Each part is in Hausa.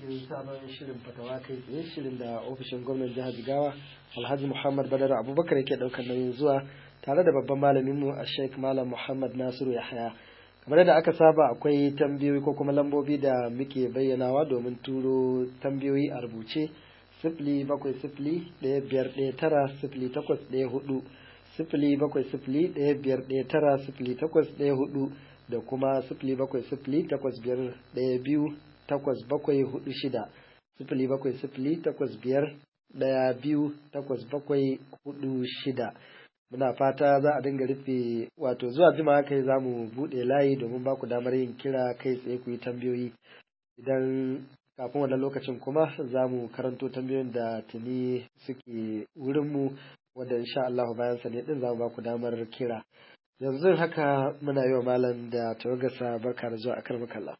cikin sabon shirin fatawa kai tsaye, shirin da ofishin gwamnan jihar Jigawa Alhaji Muhammad Badar Abubakar yake daukar nauyin zuwa tare da babban malamin mu a Sheikh Malam Muhammad Nasiru Yahaya. Kamar yadda aka saba akwai tambayoyi ko kuma lambobi da muke bayyanawa domin turo tambayoyi a rubuce. 07015190814 07015190814 da kuma 07085128746 07085128746. Muna fata za a dinga rufe wato zuwa jima kai za mu buɗe layi domin ba ku damar yin kira kai tsaye ku yi tambayoyi. Idan kafin wannan lokacin kuma za mu karanto tambayoyin da tuni suke wurinmu wadda insha Allah bayan sa ne din za mu ba ku damar kira. Yanzu haka muna yi wa malam da tawagarsa barka da zuwa akan makalla.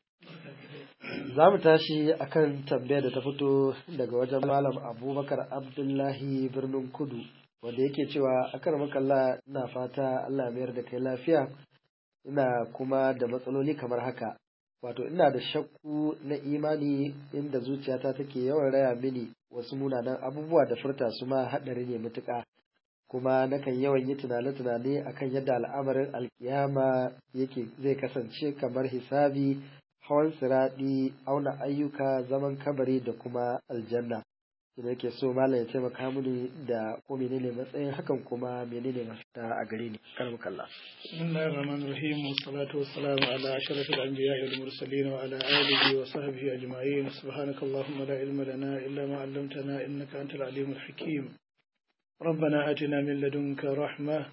Za mu tashi akan tambayar da ta fito daga wajen malam Abubakar Abdullahi Birnin Kudu wanda yake cewa akan makalla ina fata Allah mayar da kai lafiya, ina kuma da matsaloli kamar haka. Wato ina da shakku na imani inda zuciyata take yawan raya mini wasu munanan abubuwa da furta su ma haɗari ne matuƙa. Kuma nakan yawan yi tunane-tunane akan yadda al'amarin alkiyama yake zai kasance kamar hisabi, hawan siraɗi, auna ayyuka, zaman kabari da kuma aljanna. Da yake so malam ya taimaka mini da ko menene matsayin hakan kuma menene mafita a gare ni. Karmu kallah. Bismillahir Rahmanir Rahim. Wassalatu wassalamu ala ashrafil anbiya'i wal mursalin wa ala alihi wa sahbihi ajma'in. Subhanakallahumma la ilma lana illa ma 'allamtana innaka antal alimul hakim. ربنا آتنا من لدنك رحمة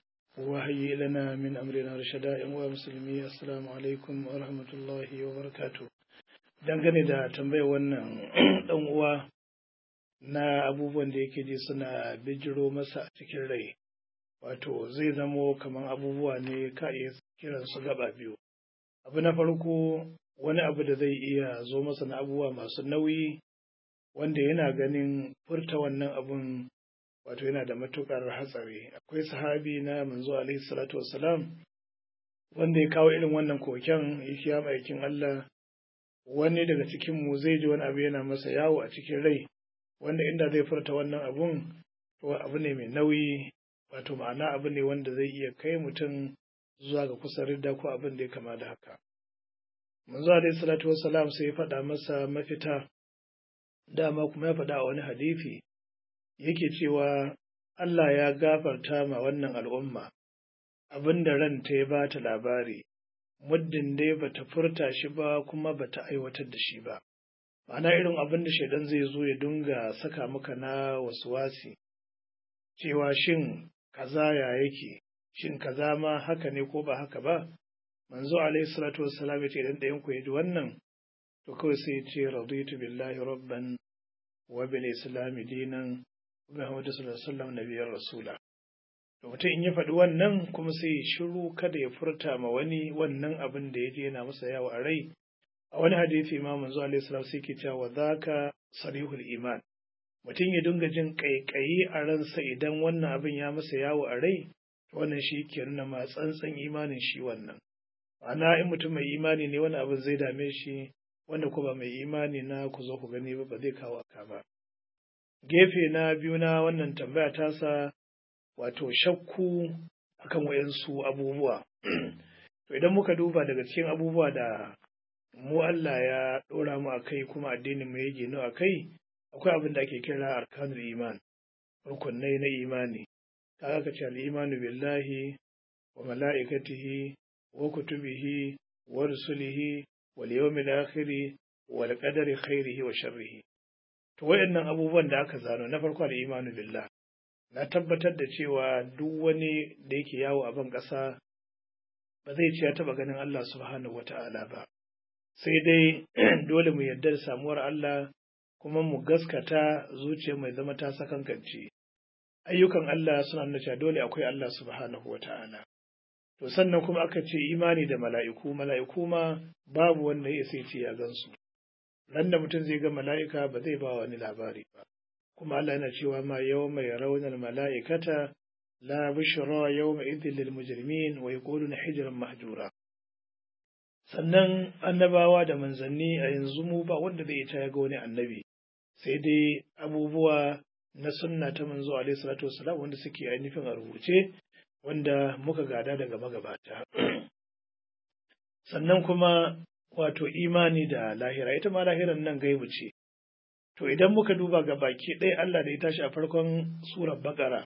وهيئ لنا من أمرنا رشدا ومسلمي السلام عليكم ورحمة الله وبركاته. dangane da tambayar wannan dan uwa na abubuwan da yake ji suna bijiro masa a cikin rai, wato zai zamo kamar abubuwa ne ka iya kiran su gaba biyu. Abu na farko wani abu da zai iya zo masa na abubuwa masu nauyi wanda yana ganin furta wannan abun wato yana da matuƙar hatsari. Akwai sahabi na manzo alaihi salatu wassalam wanda ya kawo irin wannan koken yake ya aikin Allah, wani daga cikin mu zai ji wani abu yana masa yawo a cikin rai wanda inda zai furta wannan abun to abu ne mai nauyi, wato ma'ana abu ne wanda zai iya kai mutum zuwa ga kusa ridda ko abin da ya kama da haka. Manzo alaihi salatu wassalam sai ya faɗa masa mafita, dama kuma ya faɗa a wani hadisi yake cewa Allah ya gafarta ma wannan al'umma abin da ranta ya ba ta labari, muddin dai ba ta furta shi ba kuma ba ta aiwatar da shi ba. Ma'ana irin abin da shaidan zai zo ya dinga saka maka na wasi, cewa shin kaza ya yake, shin kaza ma haka ne ko ba haka ba. Manzo alaihi salatu wassalam ya ce idan ɗayan ku ya ji wannan to kawai sai ya ce raditu billahi rabban wa bil islami dinan Muhammadu sallallahu alaihi wasallam nabiyar rasula. To mutum in ya faɗi wannan kuma sai ya shiru kada ya furta ma wani wannan abin da ya je yana masa yawo a rai. A wani hadisi ma manzo alaihi salam sai ke cewa zaka sarihul iman. Mutum ya dinga jin kaikayi a ransa idan wannan abin ya masa yawo a rai, to wannan shi ke nuna ma tsantsan imanin shi wannan. Ma'ana in mutum mai imani ne wani abin zai dame shi, wanda kuma mai imani na ku zo ku gani ba zai kawo aka ba. Gefe na biyu na wannan tambaya tasa wato shakku akan wayansu abubuwa. To idan muka duba daga cikin abubuwa da mu Allah ya ɗora mu a kai kuma addinin mu ya ginu a kai, akwai abin da ake kira arkanul iman, rukunai na imani. Kaga ka ce al-imanu billahi wa mala'ikatihi wa kutubihi wa rusulihi wal yawmil akhir wal qadari khairihi wa sharrihi. To wayannan abubuwan da aka zano, na farko da imanu billah, na tabbatar da cewa duk wani da yake yawo a ban ƙasa ba zai ce ya taɓa ganin Allah subhanahu wata'ala ba, sai dai dole mu yarda da samuwar Allah kuma mu gaskata zuciya mai zama ta sakankance. Ayyukan Allah suna nuna cewa dole akwai Allah subhanahu wata'ala. To sannan kuma aka ce imani da mala'iku, mala'iku ma babu wanda ya sai ce ya gansu. Ran da mutum zai ga mala'ika ba zai ba wani labari ba. Kuma Allah yana cewa ma yawma yarawna mala'ikata la bushra yawma idhil lil mujrimin wa yaquluna hijran mahjura. sannan annabawa da manzanni a yanzu mu ba wanda zai ita ya ga wani annabi, sai dai abubuwa na sunna ta manzo alaihi salatu wassalam wanda suke ainihin a rubuce wanda muka gada daga magabata. Sannan kuma wato imani da lahira, ita ma lahiran nan gaibu ce. To idan muka duba ga baki ɗaya Allah da ya tashi a farkon surar Baqara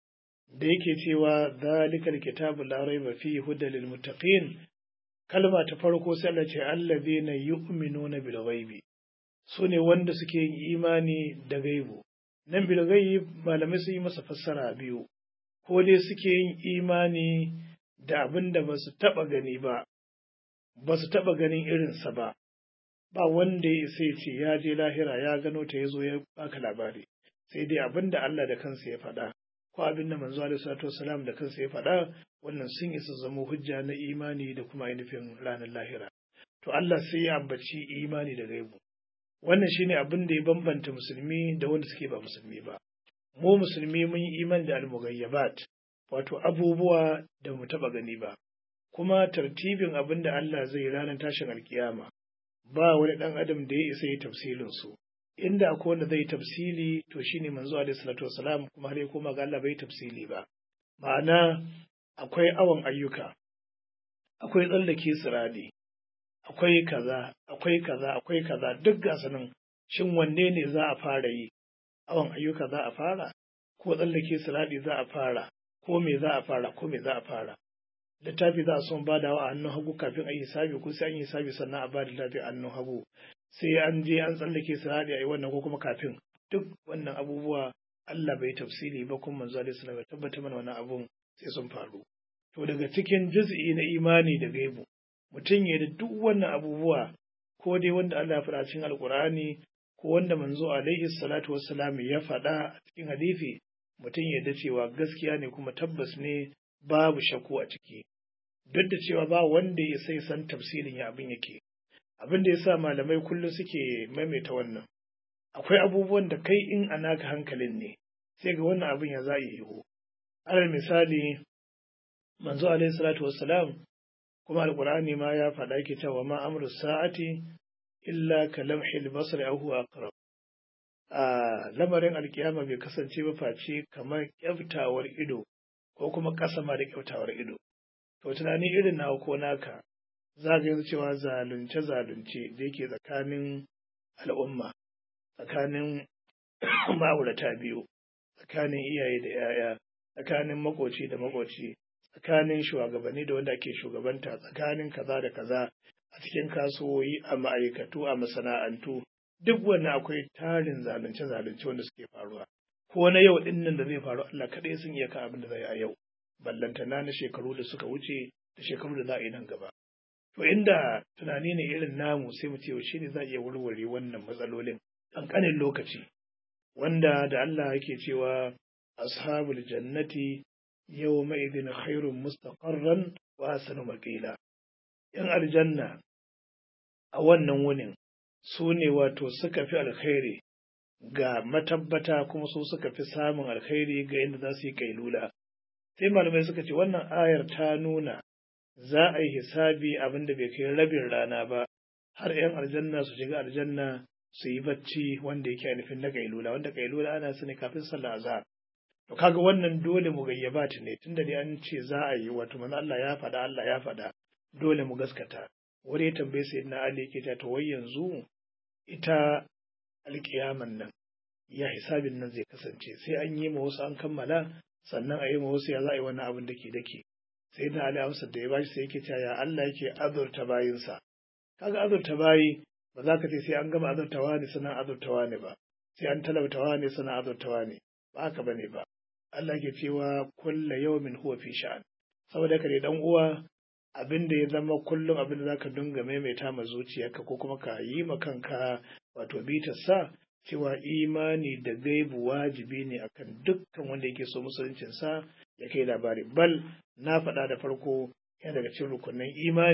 da yake cewa zalikal kitabu la raiba fihi hudal lil muttaqin, kalma ta farko sai Allah ce allazina yu'minuna bil ghaibi, su ne wanda suke yin imani da gaibu. Nan bil ghaib malamai sun yi masa fassara biyu, ko dai suke yin imani da abin da ba su taɓa gani ba, ba su taɓa ganin irinsa ba, ba wanda ya sai ce ya je lahira ya gano ta ya zo ya baka labari, sai dai abin da Allah da kansa ya faɗa ko abin da manzo alaihi salatu wasalam da kansa ya faɗa, wannan sun isa zama hujja na imani da kuma ainihin ranar lahira. To Allah sai ya ambaci imani da gaibu. Wannan shine abin da ya bambanta musulmi da wanda suke ba musulmi ba. Mu musulmi mun yi imani da al-mughayyabat, wato abubuwa da mu taɓa gani ba, kuma tartibin abin da Allah zai ranar tashin alkiyama ba wani ɗan adam da ya isa yi tafsilin su. Inda akwai wanda zai tafsili to shine manzo alaihi salatu wasalam, kuma har ya koma ga Allah bai tafsili ba. Ma'ana akwai awon ayyuka, akwai tsallake siradi, akwai kaza, akwai kaza, akwai kaza, duk gasu nan. Shin wanne ne za a fara yi? Awon ayyuka za a fara, ko tsallake siradi za a fara, ko me za a fara, ko me za a fara? Littafi za a son badawa a hannun hagu kafin a yi hisabi, ko sai an yi hisabi sannan a ba da littafi a hannun hagu? Sai an je an tsallake siradi a yi wannan, ko kuma kafin? Duk wannan abubuwa Allah bai tafsiri ba, kuma manzo alaihi salatu wasallam tabbata mana wannan abun sai sun faru. To daga cikin juz'i na imani da gaibu, mutum ya da duk wannan abubuwa, ko dai wanda Allah ya faɗa cikin Alƙur'ani, ko wanda manzo alaihi salatu wassalam ya faɗa a cikin hadisi, mutum ya da cewa gaskiya ne kuma tabbas ne, babu shakku a ciki. Duk da cewa ba wanda ya sai san tafsirin ya abin yake. Abin da ya sa malamai kullum suke maimaita wannan, akwai abubuwan da kai in a naka hankalin ne sai ga wannan abin ya za a yiwu. Alal misali, manzo alaihi salatu wassalam kuma alqur'ani ma ya faɗa yake cewa ma amru sa'ati illa ka lamhil basri aw huwa aqrab. Lamarin alkiyama bai kasance ba face kamar kyaftawar ido, ko kuma ƙasa ma da kyautawar ido. To tunani irin nawa ko naka, za ga yanzu cewa zalunce da yake tsakanin al'umma, tsakanin ma'aurata biyu, tsakanin iyaye da 'ya'ya, tsakanin makoci da makoci, tsakanin shugabanni da wanda ake shugabanta, tsakanin kaza da kaza, a cikin kasuwoyi, a ma'aikatu, a masana'antu, duk wannan akwai tarin zalunce wanda suke faruwa. Ko na yau ɗin nan da zai faru, Allah kaɗai sun iya ka abin da zai a yau, ballantana na shekaru da suka wuce da shekaru da za a yi nan gaba. To inda tunani ne irin namu, sai mu ce shi ne za a iya warware wannan matsalolin ƙanƙanin lokaci, wanda da Allah yake cewa ashabul jannati yawma idhin khairun mustaqarran wa ahsanu maqila. Yan aljanna a wannan wunin su ne wato suka fi alkhairi ga matabbata, kuma su suka fi samun alkhairi ga inda za su yi kailula. Sai malamai suka ce wannan ayar ta nuna za a yi hisabi abin da bai kai rabin rana ba, har 'yan aljanna su shiga aljanna su yi bacci wanda yake nufin na kailula, wanda kailula ana sani kafin sallah azhar. To kaga wannan dole mu gayyaba ta ne, tunda dai an ce za a yi, wato manzo Allah ya faɗa, dole mu gaskata. Wani ya tambaye sayyidina Ali yake ta to wai yanzu ita alkiyaman nan ya hisabin nan zai kasance, sai an yi ma wasu an kammala sannan a yi ma wasu, ya za a yi wannan abin dake sai da Ali amsar da ya bashi sai yake cewa ya Allah yake azurta bayinsa. Kaga azurta bayi ba za ka ce sai an gama azurtawa ne sannan azurtawa ne ba, sai an talabtawa ne sannan azurtawa ne, ba haka bane ba. Allah ke cewa kulla yawmin huwa fi sha'an. Saboda ka ne dan uwa, abin da ya zama kullum abin da zaka dinga maimaita ma zuciyarka, ko kuma ka yi ma kanka wato bitar sa, cewa imani da gaibu wajibi ne akan dukkan wanda yake so musuluncin sa ya kai labari. Bal na faɗa da farko, yana daga cikin rukunin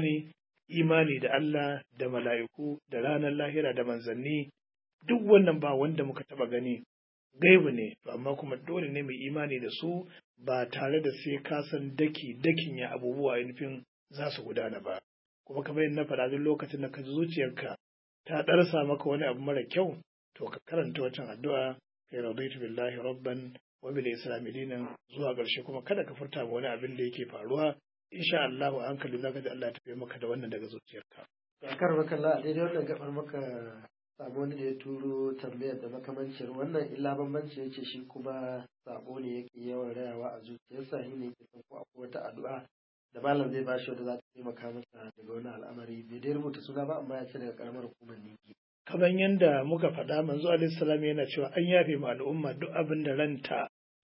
imani da Allah, da mala'iku, da ranar lahira, da manzanni. Duk wannan ba wanda muka taba gani, gaibu ne, to amma kuma dole ne mai imani da su, ba tare da sai ka san dakin ya abubuwa nufin za su gudana ba. kuma kamar yadda na faɗa duk lokacin da ka ji zuciyarka ta ɗarsa maka wani abu mara kyau to ka karanta wancan addu'a kai raditu billahi rabban wa bil islami dinan zuwa ƙarshe kuma kada ka furta wani abin da yake faruwa insha Allah a hankali zaka ji Allah ya tafi maka da wannan daga zuciyarka. a kar maka la daidai wannan gabar maka samu wani da ya turo tambayar da makamancin wannan illa bambanci yace shi kuma sabo ne yake yawan rayawa a zuciyarsa shi ne yake son ko akwai wata addu'a da malam zai bashi wanda za ta taimaka masa daga wani al'amari bai dai rubuta suna ba amma ya ce daga karamar hukumar Ningi. Kamar yadda muka faɗa manzo alaihi salam yana cewa an yafe ma al'umma duk abin da ranta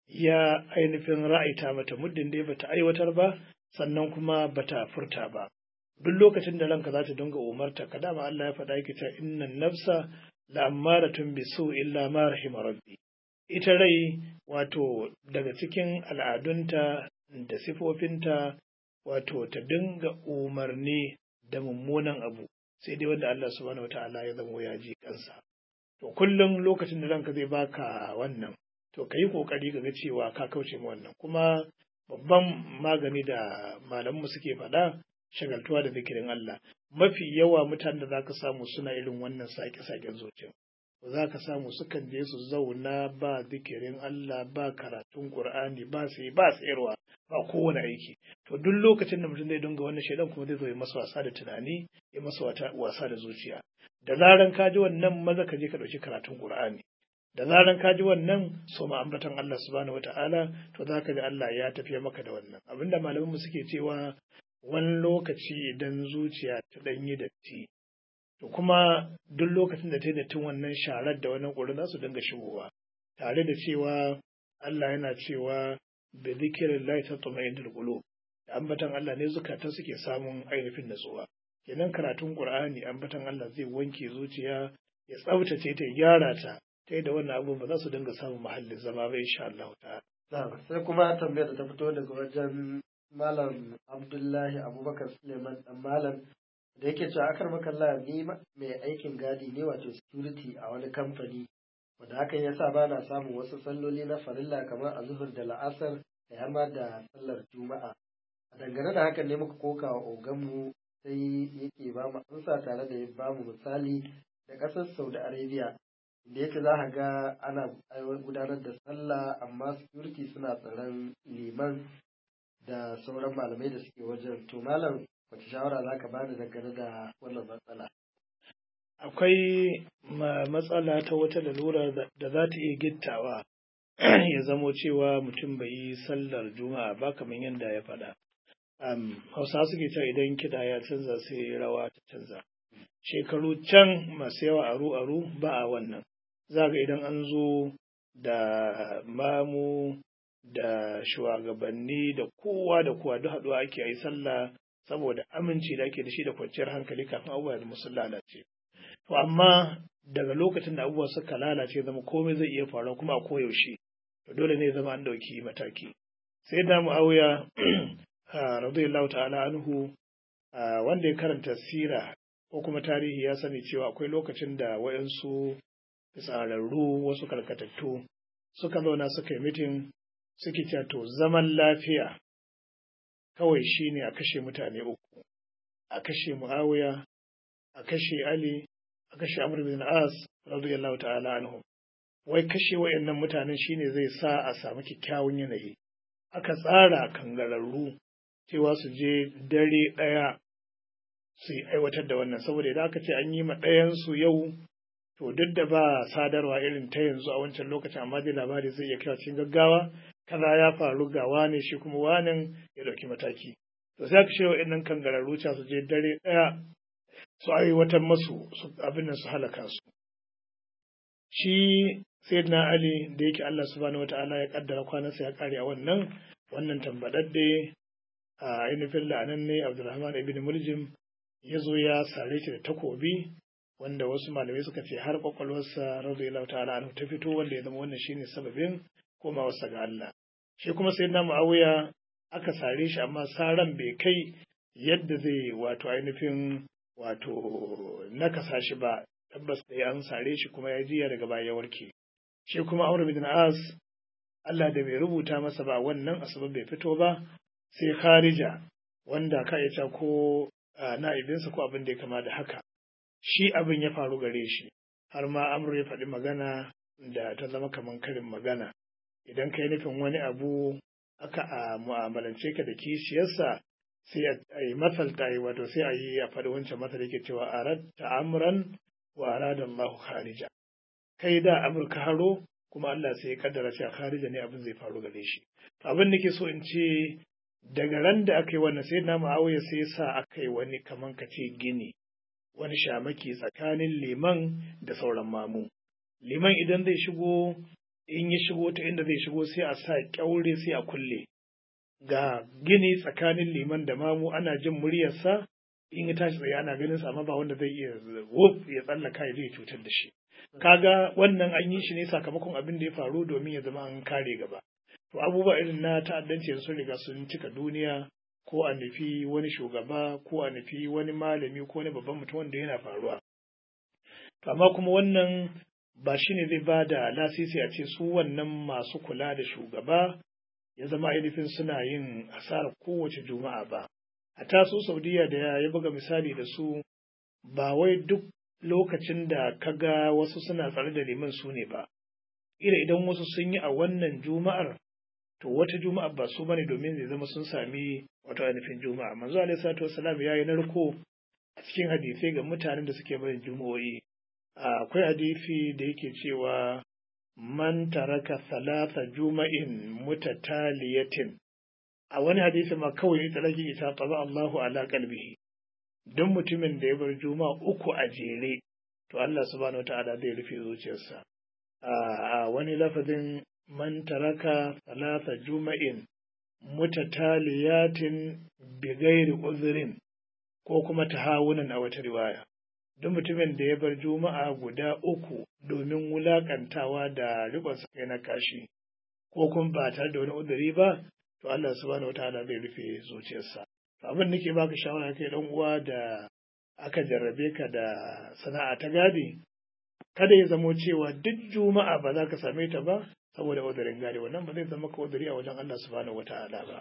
ya ainihin ra'aita mata muddin dai bata aiwatar ba sannan kuma bata furta ba. Duk lokacin da ranka za ta dinga umarta ka dama Allah ya faɗa yake cewa innan nafsa la'ammaratun bisu illa ma rahima rabbi. Ita rai wato daga cikin al'adunta da sifofinta wato ta dinga umarni da mummunan abu sai dai wanda Allah subhanahu wata'ala ya zama ya ji kansa. To kullum lokacin da ranka zai baka wannan to ka yi kokari ka ga cewa ka kauce ma wannan kuma babban magani da malamanmu suke faɗa shagaltuwa da zikirin Allah. Mafi yawa mutanen da za ka samu suna irin wannan sake-saken zuciya. Za ka samu sukan je su zauna ba zikirin Allah ba karatun Qur'ani ba sai ba tsayarwa ba kowane aiki. To duk lokacin da mutum zai dinga wannan shaidan kuma zai zo ya masa wasa da tunani ya masa wasa da zuciya. Da zaran ka ji wannan maza ka je ka ɗauki karatun Qur'ani. Da zaran ka ji wannan so ma ambatan Allah subhanahu wata'ala to za ka ji Allah ya tafiya maka da wannan. Abinda malamanmu suke cewa wani lokaci idan zuciya ta ɗanyi datti to kuma duk lokacin da ta yi dattin wannan sharar da wannan ƙurin za su dinga shigowa tare da cewa Allah yana cewa da zikirin lai ta tsoma inda qulub da ambatan Allah ne zukata suke samun ainihin natsuwa kenan karatun Qur'ani ambatan Allah zai wanke zuciya ya tsaftace ta ya gyara ta ta yadda wannan abubuwan ba za su dinga samun mahallin zama ba insha Allah ta'ala. Sai kuma tambayar da ta fito daga wajen Malam Abdullahi Abubakar Suleiman dan Malam da yake cewa akar makalla ni mai aikin gadi ne wato security a wani kamfani wanda hakan yasa ba na samun wasu salloli na farilla kamar azhur da la'asar da yamma da sallar juma'a. A dangane da hakan ne muka koka wa oganmu sai yake ba mu amsa tare da ya ba mu misali da ƙasar Saudi Arabia da yake za ka ga ana gudanar da sallah amma security suna tsaron liman da sauran malamai da suke wajen. To malam wace shawara za ka bani dangane da wannan matsala? Akwai matsala ta wata lalura da za ta iya gittawa ya zamo cewa mutum bai yi sallar juma'a ba kamar yadda ya faɗa. Hausa suke cewa idan kiɗa ya canza sai rawa ta canza. Shekaru can masu yawa aru ba a wannan. Za ga idan an zo da mamu da shugabanni da kowa duk haɗuwa ake yi sallah saboda aminci da ake da shi da kwanciyar hankali kafin abubuwa da musu lalace. To amma daga lokacin da abubuwa suka lalace zama komai zai iya faruwa kuma a koyaushe to dole ne zama an ɗauki mataki. Sai da Muawiya radiyallahu ta'ala anhu wanda ya karanta sira ko kuma tarihi ya sani cewa akwai lokacin da wayansu tsararru wasu karkatattu suka zauna suka yi mitin suke cewa to zaman lafiya kawai shine a kashe mutane uku, a kashe Muawiya, a kashe Ali, a kashe Amr bin As radiyallahu ta'ala anhu. Wai kashe wayannan mutanen shine zai sa a samu kyakkyawan yanayi. Aka tsara kangararru cewa su je dare ɗaya su yi aiwatar da wannan saboda idan aka ce an yi ma ɗayansu yau to duk da ba sadarwa irin ta yanzu a wancan lokacin amma dai labari zai iya kai cikin gaggawa kaza ya faru ga wane shi kuma wanin ya dauki mataki to sai aka shewa innan kangararru ca su je dare ɗaya su aiwatar masu abin nan su halaka su shi sayyidina Ali da yake Allah subhanahu wataala ya kaddara kwanansa ya kare a wannan tambadadde a ainihin la'anan ne Abdulrahman ibn Muljim ya zo ya sare shi da takobi wanda wasu malamai suka ce har kwakwalwarsa radiyallahu ta'ala anhu ta fito wanda ya zama wannan shine sababin komawarsa ga Allah shi kuma sayyidina Muawiya aka sare shi amma saran bai kai yadda zai wato ainihin wato nakasa shi ba tabbas da an sare shi kuma ya jiya daga baya ya warke shi kuma Amr bin As Allah da bai rubuta masa ba wannan asabab bai fito ba sai Kharija wanda ka ita ko na'ibinsa ko abin da ya kama da haka. Shi abin ya faru gare shi, har ma Amru ya faɗi magana da ta zama kamar karin magana. Idan ka yi nufin wani abu aka mu'amalance ka da kishiyarsa sai a yi masalta yi wato sai a yi a faɗi wancan masal yake cewa aratta amran wa arada Allahu kharija. Kai da Amurka haro kuma Allah sai ya kaddara cewa kharija ne abin zai faru gare shi. Abin da ke so in ce daga ran da aka yi wannan sai na Muawiya sai sa aka yi wani kaman ka ce gini, wani shamaki tsakanin liman da sauran mamu. Liman idan zai shigo, in ya shigo ta inda zai shigo sai a sa kyaure sai a kulle. Ga gini tsakanin liman da mamu ana jin muryarsa, in ya tashi tsaye ana ganin sa amma ba wanda zai iya ya tsallaka ya zai cutar da shi. Kaga wannan an yi shi ne sakamakon abin da ya faru domin ya zama an kare gaba. To abubuwa irin na ta'addanci sun riga sun cika duniya, ko a nufi wani shugaba ko a nufi wani malami ko wani babban mutum wanda yana faruwa. To amma kuma wannan ba shi ne zai ba da lasisi a ce su wannan masu kula da shugaba ya zama ainihin suna yin asarar kowace juma'a ba. A taso Saudiya da ya buga misali da su, ba wai duk lokacin da kaga wasu suna tsare da liman su ne ba. Idan wasu sun yi a wannan juma'ar, to wata juma'a ba su bane domin zai zama sun sami wato ainihin juma'a. Manzo alaihi salatu wassalam ya yi narko a cikin hadisai ga mutanen da suke barin juma'o'i. Akwai hadisi da yake cewa man taraka salasa juma'in mutataliyatin. A wani hadisi ma kawai ita rage ita taba Allahu ala qalbihi. Don mutumin da ya bar juma'a uku a jere, to Allah subhanahu wata'ala zai rufe zuciyarsa. A wani lafazin man taraka salasa juma'in mutataliyatin bighairi uzrin, ko kuma tahawunan a wata riwaya. Duk mutumin da ya bar juma'a guda uku domin wulakantawa da riƙon kai na kashi, ko kuma ba tare da wani uzuri ba, to Allah subhanahu wataala zai rufe zuciyarsa. Abin nake baka shawara kai dan uwa da aka jarrabe ka da sana'a ta gadi, kada ya zamo cewa duk juma'a ba za ka same ta ba saboda uzurin gadi. Wannan ba zai zama ka uzuri a wajen Allah subhanahu wataala ba.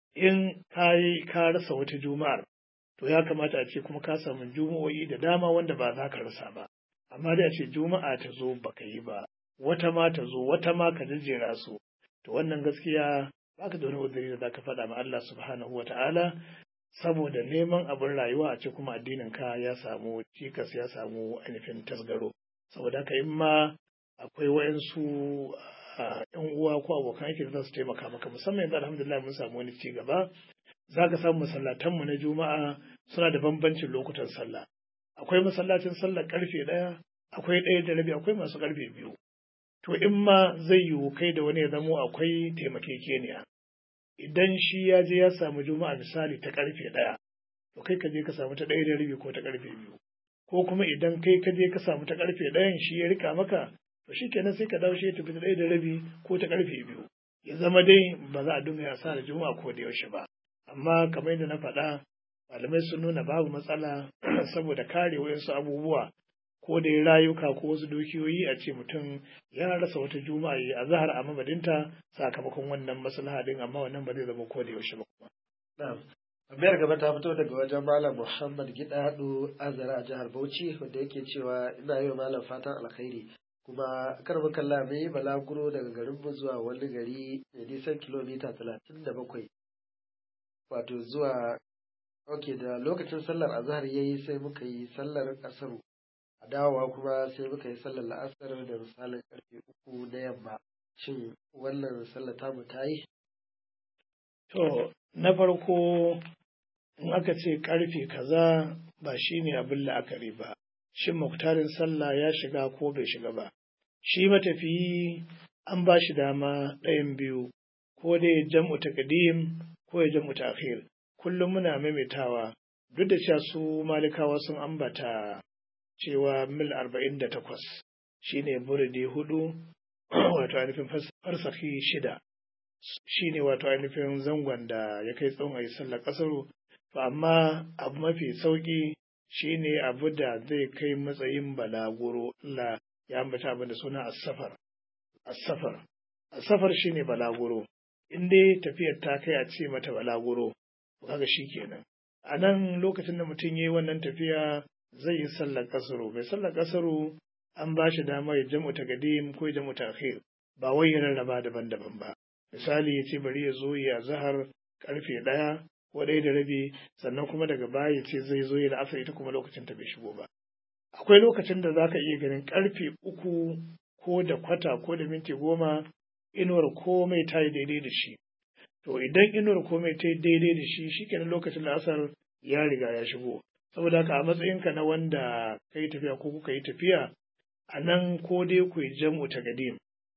In ka rasa wata juma'ar, to ya kamata a ce kuma ka samu juma'o'i da dama wanda ba za ka rasa ba. Amma dai a ce juma'a ta zo baka yi ba, wata ma ta zo, wata ma ka jejjera su, to wannan gaskiya baka da wani uzuri da zaka faɗa ma Allah subhanahu wata'ala, saboda neman abin rayuwa a ce kuma addinin ka ya samu cikas, ya samu ainihin tasgaro. Saboda haka in ma akwai wayansu yan uwa ko abokan aiki da za su taimaka maka, musamman yanzu alhamdulillah mun samu wani ci gaba. Za ka samu masallatanmu na juma'a suna da bambancin lokutan sallah. Akwai masallacin sallah karfe 1, akwai 1:30, akwai masu karfe 2. To in ma zai yiwu kai da wani ya zamo akwai taimakekeniya. Idan shi ya je ya samu juma'a misali ta karfe 1, to kai ka je ka samu ta 1:30 ko ta karfe 2. Ko kuma idan kai ka je ka samu ta karfe 1 shi ya rika maka, to shi kenan sai ka dawo shi ya tafi ta 1:30 ko ta karfe 2. Ya zama dai ba za a dinga yasa da juma'a ko da yaushe ba. Amma kamar yadda na faɗa, malamai sun nuna babu matsala saboda kare wayansu abubuwa, ko da rayuka ko wasu dukiyoyi, a ce mutum ya rasa wata juma'a ya azhar a mamadinta sakamakon wannan maslaha din, amma wannan ba zai zama ko da yaushe ba kuma. Na'am. Tambayar gaba ta fito daga wajen Malam Muhammad Gidado Azara a jihar Bauchi, wanda yake cewa ina yi wa malam fatan alkhairi, kuma karbu kalla mai balaguro daga garin mu zuwa wani gari mai nisan kilomita 37, wato zuwa da lokacin sallar azhar yayi sai muka yi sallar asaru, a dawowa kuma sai muka yi sallar la'asar da misalin karfe 3 na yamma. Shin wannan sallar tamu ta yi? To, na farko in aka ce karfe kaza ba shi ne abin la'akari ba, shin muktarin sallah ya shiga ko bai shiga ba. Shi matafiyi an ba shi dama ɗayan biyu, ko dai jam'u taqdim ko ya jam'u ta'khir. Kullum muna maimaitawa, duk da cewa su malikawa sun ambata cewa mil 48 shine burdi 4, wato ainihin farsakhi 6 shine wato ainihin zangon da ya kai tsawon ayi sallar kasaru. To amma abu mafi sauki shine abu da zai kai matsayin balaguro. Allah ya ambata abin da suna as-safar shine balaguro. In dai tafiyar ta kai a ce mata balaguro, kaga shi kenan. a nan lokacin da mutum ya yi wannan tafiya zai yi sallar kasaru. Mai sallar kasaru an ba shi dama ya jam'u taqdim ko ya jam'u ta'khir, ba wai ya rarraba daban-daban ba. Misali ya ce bari ya zo ya zahar karfe 1 ko 1:30, sannan kuma daga baya ya ce zai zo ya la'asar ita kuma lokacin ta bai shigo ba. Akwai lokacin da za ka iya ganin karfe 3 ko da kwata ko da minti 10 inuwar komai ta yi daidai da shi. To idan inuwar komai ta yi daidai da shi, shikenan lokacin la'asar ya riga ya shigo. Saboda haka a matsayinka na wanda ka yi tafiya ko kuka yi tafiya, a nan ko dai ku yi jam'u taqdim.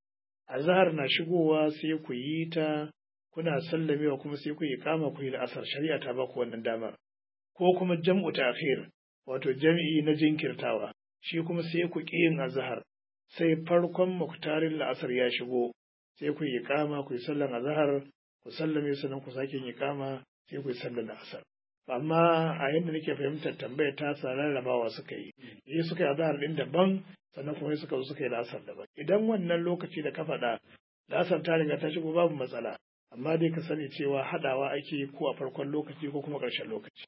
Azhar na shigowa sai ku yi ta, kuna sallamewa kuma sai ku yi kama ku yi la'asar. Shari'a ta ba ku wannan damar. Ko kuma jam'u ta'khir, wato jam'i na jinkirtawa, shi kuma sai ku ƙi yin azhar sai farkon muktarin la'asar ya shigo, sai ku yi kama ku yi sallan azhar, ku sallame sannan ku sake yin kama sai ku yi sallan la'asar. Amma a yadda nake fahimtar tambayar ta sa rarrabawa suka yi suka yi azhar din daban, sannan kuma suka zo suka yi la'asar daban. Idan wannan lokaci da ka faɗa la'asar ta riga ta shigo babu matsala, amma dai ka sani cewa haɗawa ake ko a farkon lokaci ko kuma ƙarshen lokaci.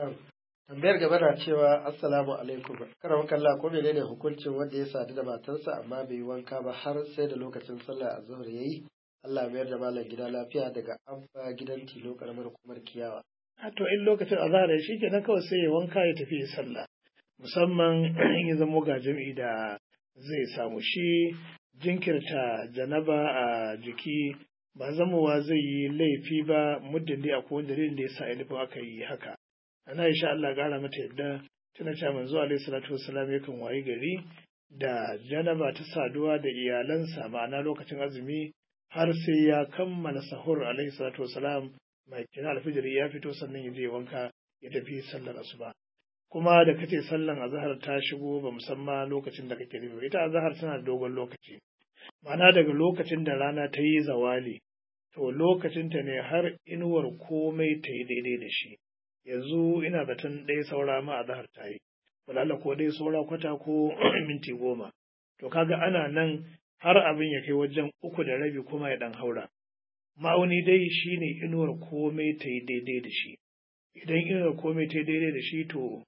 Tambayar gaba na cewa assalamu alaikum, karan kalla ko menene hukuncin wanda ya sadu da matarsa amma bai yi wanka ba har sai da lokacin sallah azhar yayi? Allah mayar da malam gida lafiya daga Abba gidan Tilo karamar hukumar Kiyawa. To in lokacin azhar shi kenan kawai sai ya wanka ya tafi sallah, musamman in ya zamo ga jami'i da zai samu. Shi jinkirta janaba a jiki ba zamowa zai yi laifi ba, muddin dai akwai dalilin da ya sa ilifin aka yi haka. Ana insha Allah gara mata yadda tana cewa manzo alaihi salatu wassalam yakan wayi gari da janaba ta saduwa da iyalansa, ma'ana lokacin azumi, har sai ya kammala sahur alaihi salatu wassalam, mai kina alfijir ya fito sannan ya je wanka ya tafi sallar asuba. Kuma da kace sallan azhar ta shigo ba musamman lokacin da kake nufi, ita azhar tana da dogon lokaci, ma'ana daga lokacin da rana ta yi zawali to lokacinta ne har inuwar komai ta yi daidai da shi. Yanzu ina zaton 1 saura ma azhar ta yi, walala ko 1 saura kwata ko minti 10. To kaga ana nan har abin ya kai wajen 3:30 kuma ya dan haura. Ma'auni dai shine inuwar komai ta yi daidai da shi. Idan inuwar komai ta yi daidai da shi to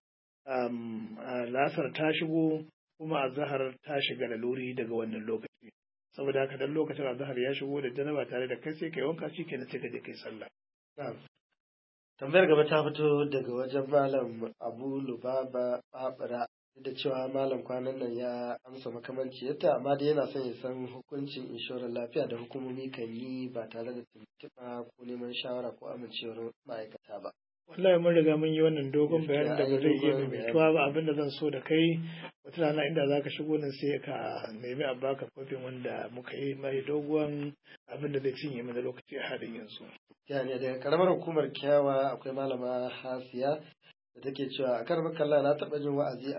lasar ta shigo kuma azhar ta shiga laluri daga wannan lokaci. Saboda haka dan lokacin azhar ya shigo da janaba tare da kai sai kai wanka, shikenan sai ka je kai sallah. Tambayar gaba ta fito daga wajen Malam Abu Lubaba Babura, da cewa Malam kwanan nan ya amsa makamanciyarta, amma dai yana son ya san hukuncin inshorar lafiya da hukumomi kan yi ba tare da tuntuɓa ko neman shawara ko amincewar ma'aikata ba. Wallahi mun riga mun yi wannan dogon bayanin da ba zai iya maimaituwa ba. Abin da zan so da kai wata rana inda za ka shigo nan sai ka nemi a baka kofin wanda muka yi mai dogon abin da zai cinye mana lokaci a halin yanzu. Yani daga karamar hukumar Kiyawa akwai malama Hasiya da take cewa a karamar kalla na taɓa jin wa'azi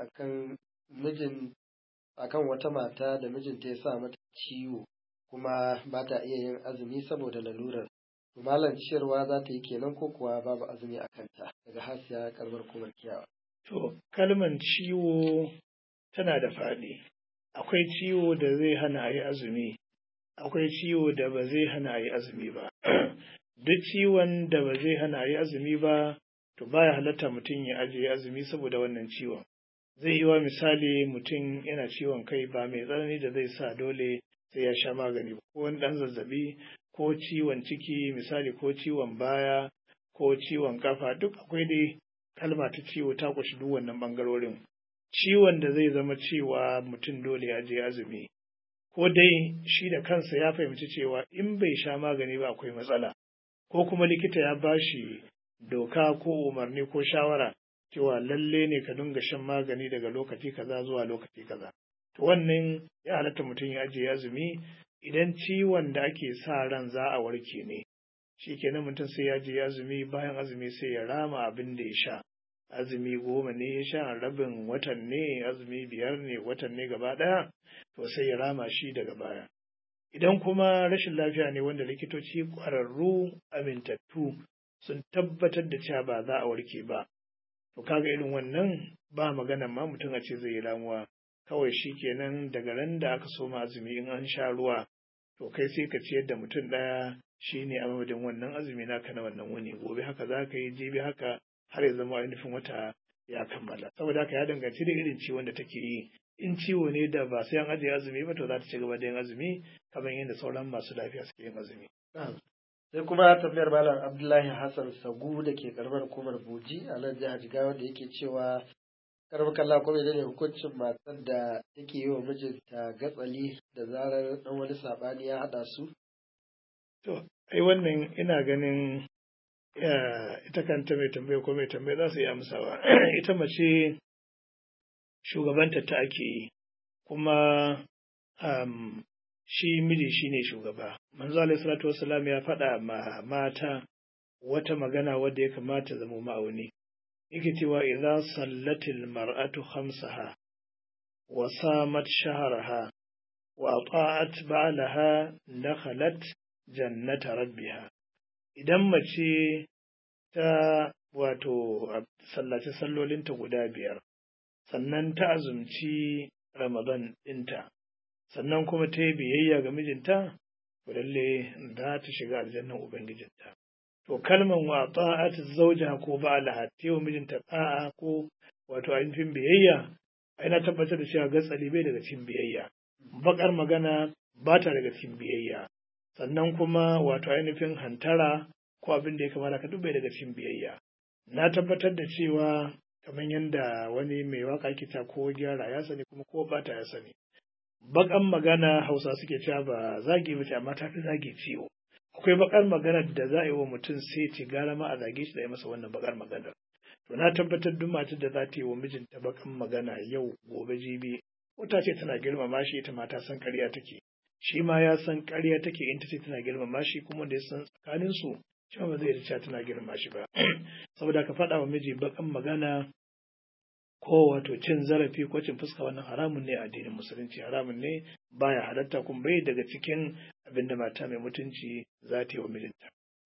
akan wata mata da mijinta ya sa mata ciwo kuma ba ta iya yin azumi saboda lalurar. To malam ciyarwa za ta yi kenan ko kuwa babu azumi a kanta? Daga Hasiya karamar hukumar Kiyawa. To kalman ciwo tana da faɗi. Akwai ciwo da zai hana a yi azumi, akwai ciwo da ba zai hana a yi azumi ba. Duk ciwon da ba zai hana a yi azumi ba, to baya halatta mutum ya ajiye azumi saboda wannan ciwon. Zai yi wa misali mutum yana ciwon kai ba mai tsanani da zai sa dole sai ya sha magani, ko wani ɗan zazzabi, ko ciwon ciki misali, ko ciwon baya, ko ciwon kafa, duk akwai dai kalma ta ciwo ta ƙunshi duk wannan ɓangarorin. Ciwon da zai zama cewa mutum dole ya je azumi, ko dai shi da kansa ya fahimci cewa in bai sha magani ba akwai matsala, ko kuma likita ya bashi doka ko umarni ko shawara cewa lalle ne ka dinga shan magani daga lokaci kaza zuwa lokaci kaza. To wannan ya halatta mutum ya ajiye azumi idan ciwon da ake sa ran za a warke ne. Shi kenan mutum sai ya je azumi, bayan azumi sai ya rama abin da ya sha. Azumi 10 ne ya sha, rabin watan ne, azumi 5 ne, watan ne gaba ɗaya, to sai ya rama shi daga baya. Idan kuma rashin lafiya ne wanda likitoci ƙwararru amintattu sun tabbatar da cewa ba za a warke ba, to kaga irin wannan ba magana ma mutum a ce zai yi ramuwa, kawai shi kenan daga ran da aka soma azumi in an sha ruwa, to kai sai ka ciyar da mutum ɗaya shi ne a madadin wannan azumi naka na wannan wuni, gobe haka za ka yi, jibi haka, har ya zama ainihin wata ya kammala. Saboda haka ya danganci da irin ciwon da take yi. In ciwo ne da ba sai an ajiye azumi ba to za ta ci gaba da yin azumi kamar yadda sauran masu lafiya suke yin azumi. Sai kuma tambayar Malam Abdullahi Hassan Sagu da ke karamar hukumar Buji a nan jihar Jigawa da yake cewa karamar kalla ko ne hukuncin matar da take yi wa mijinta gatsali da zarar dan wani sabani ya hada su. To ai wannan ina ganin ita kanta mai tambaya ko mai tambaya za su yi amsawa. Ita mace shugabanta ta ake yi kuma shi miji shine shugaba. Manzo alaihi salatu wassalam ya faɗa ma mata wata magana wadda ya kamata zama ma'auni. Yake cewa idza sallatil mar'atu khamsaha wa samat shahraha wa ata'at ba'laha dakhalat jannata rabbiha. Idan mace ta sallaci sallolinta guda 5 sannan ta azumci Ramadan ɗinta sannan kuma ta yi biyayya ga mijinta, to lalle za ta shiga aljannan ubangijinta. To kalman wa ta'at zawjaha ko ba'laha ta wa mijinta ta'a ko ainihin biyayya, ai na tabbatar da cewa gatsali bai daga cikin biyayya, bakar magana ba ta daga cikin biyayya, sannan kuma ainihin hantara ko abin da ya kamata ka duk bai daga cikin biyayya. Na tabbatar da cewa kamar yadda wani mai waka kita ko gyara ya sani kuma ko bata ya sani. Bakan magana Hausa suke cewa ba zagi mace amma ta fi zagi ciwo. Akwai bakar magana da za a yi wa mutum sai ci gara ma a zage shi da ya masa wannan bakar maganar. To na tabbatar duk matar da za ta yi wa mijinta bakan magana yau gobe jibi, wata ce tana girmama shi, ita ma ta san ƙarya take. Shi ma ya san ƙarya take in ta ce tana girmama shi, kuma da ya san tsakaninsu shi ba zai da cewa tana girma shi ba. Saboda ka faɗa wa miji bakan magana ko cin zarafi ko cin fuska, wannan haramun ne a addinin musulunci, haramun ne, baya halatta kuma bai daga cikin abin da mata mai mutunci za ta yi wa mijinta.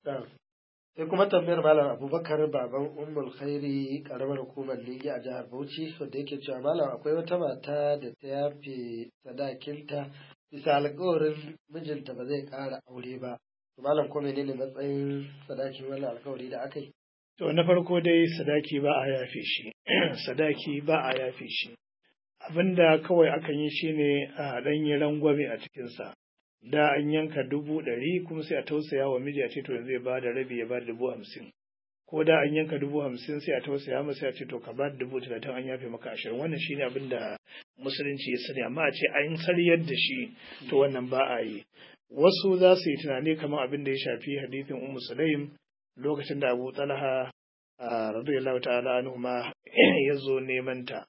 Sai kuma tambayar Malam Abubakar baban Ummul Khairi karamar hukumar Ligi a jihar Bauchi wanda yake cewa Malam akwai wata mata da ta yafe sadakinta bisa alƙawarin mijinta ba zai ƙara aure ba. Malam ko menene matsayin sadakin wannan alƙawari da aka yi? To na farko dai sadaki ba a yafe shi, sadaki ba a yafe shi. Abinda kawai akan yi shine a ɗan yi rangwame a cikinsa. Da an yanka 100 kuma sai a tausaya wa miji a ce to yanzu ya ba da rabi, ya ba da 50,000. Ko da an yanka 50,000 sai a tausaya masa a ce to ka ba da 30,000 an yafe maka 20. Wannan shine abin da musulunci ya sani, amma a ce an sariyar da shi to wannan ba a yi. Wasu za su yi tunani kamar abin da ya shafi hadithin Ummu Sulaim lokacin da Abu Talha radiyallahu ta'ala anhu ma ya zo neman ta.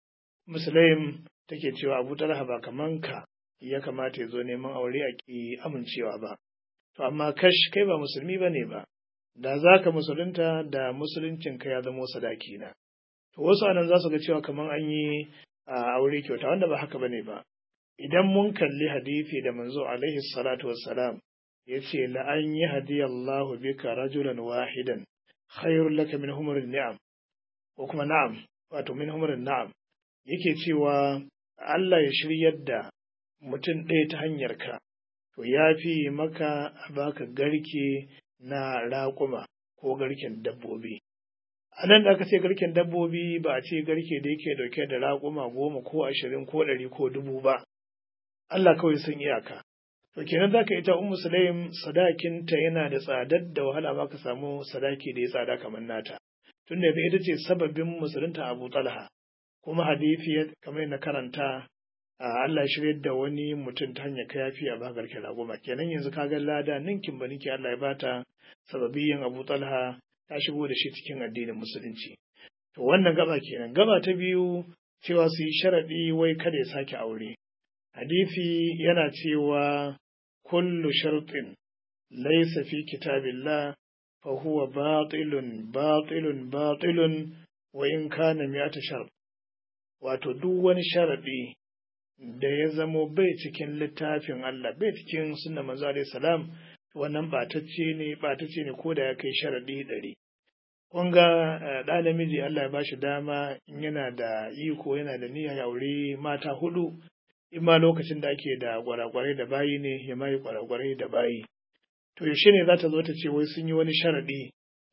Musulaim take cewa Abu Talha ba kaman ka ya kamata ya zo neman aure a ki amincewa ba. To amma kash kai ba musulmi bane ba. Da za ka musulunta da musuluncin ka ya zama sadaki na. To wasu anan za su ga cewa kaman an yi aure kyauta, wanda ba haka bane ba. Idan mun kalli hadisi da manzo alaihi salatu wassalam ya ce la an yi hadiyallahu bika rajulan wahidan khairul laka min humurin ni'am, ko kuma na'am, min humurin na'am, yake cewa Allah ya shiryar da mutum ɗaya ta hanyar ka, to ya fi maka a baka garke na raƙuma ko garken dabbobi. A nan da aka ce garken dabbobi ba a ce garke da yake dauke da raƙuma 10 ko 20 ko 100 ko 1000 ba. Allah kawai san iyaka. To kenan zaka ita Ummu Sulaim sadakinta yana da tsadar da wahala ba ka samu sadaki da ya tsada kamar nata. Tunda ita ce sababin musulunta Abu Talha. Kuma hadisi kamar na karanta Allah ya shirye da wani mutum ta hanyar kayafi a bagar raguma. Kenan yanzu ka ga lada ninkin ba ninki Allah ya bata sababiyin Abu Talha ta shigo da shi cikin addinin musulunci. To wannan gaba kenan. Gaba ta biyu cewa su yi sharaɗi wai kada ya sake aure. Hadisi yana cewa kullu shartin laysa fi kitabillah fa huwa batilun batilun batilun wa in kana mi'ata shart. Wato duk wani sharaɗi da ya zamo bai cikin littafin Allah, bai cikin sunna manzo alaihi salam, wannan batacce ne ko da ya kai sharaɗi 100. Kun ga ɗa namiji Allah ya bashi dama in yana da iko yana da niyya ya aure mata 4, in ma lokacin da ake da gwaragwarai da bayi ne ya mai gwaragwarai da bayi. To yaushe ne za ta zo ta ce wai sun yi wani sharaɗi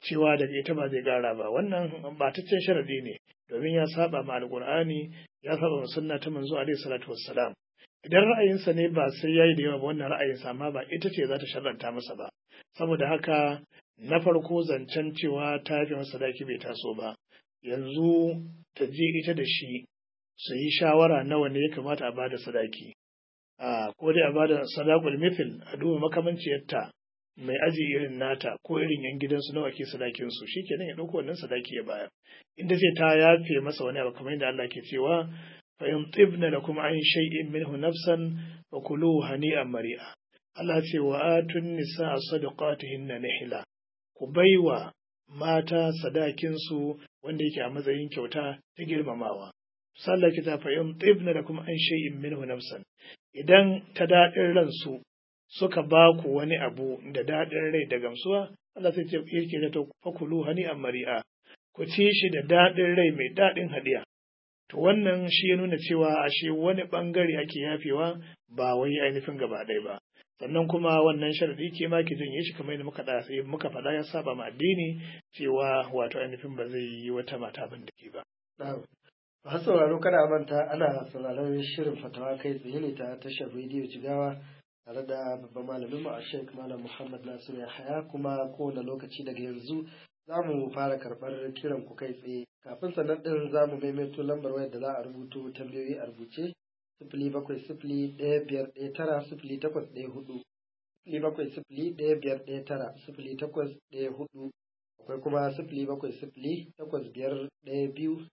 cewa daga ita ba zai ƙara ba, wannan bataccen sharadi ne domin ya saba ma alƙur'ani, ya saba ma sunna ta manzo alaihi salatu wassalam. Idan ra'ayinsa ne ba sai yayi da yawa ba, wannan ra'ayinsa amma ba ita ce za ta sharranta masa ba. Saboda haka na farko zancen cewa ta yafe masa sadaki bai taso ba, yanzu ta je ita da shi su yi shawara nawa ne ya kamata a bada sadaki. Ko dai a bada sadaqul mithil, a duba makamanciyarta mai aji irin nata ko irin yan gidansu nawa ke sadakin su, shikenan ya dauko wannan sadaki ya bayar. Inda ce ta yafe masa wani abu kamar yadda Allah ke cewa fa in tibna lakum an shay'in minhu nafsan fa kuluhu hani'an mari'a. Allah ce wa atun nisa sadaqatihinna nihla, ku baiwa mata sadakin su wanda yake a matsayin kyauta ta girmamawa. Sallah ki ta fa in tibna lakum an shay'in minhu nafsan, idan ta daɗin ransu suka ba ku wani abu da daɗin rai da gamsuwa, Allah sai ce yake da ta fakulu hani a mari'a, ku ci shi da daɗin rai mai daɗin hadiya. To wannan shi ya nuna cewa ashe wani ɓangare ake yafewa ba wai ainihin gaba ɗaya ba. Sannan kuma wannan sharadi ke ma ki janye shi kamar yadda muka faɗa ya saba ma addini cewa wato ainihin ba zai yi wata mata ban da ke ba. Ba sauraro kada manta ana sauraron shirin fatawa kai tsaye ne ta tashar rediyo Jigawa tare da babban malamin mu a Sheikh Malam Muhammad Nasiru Yahaya, kuma kowane lokaci daga yanzu za mu fara karɓar kiran ku kai tsaye. Kafin sannan ɗin za mu maimaito lambar wayar da za a rubuto tambayoyi a rubuce 070151900814 070151900814, akwai kuma 0708512846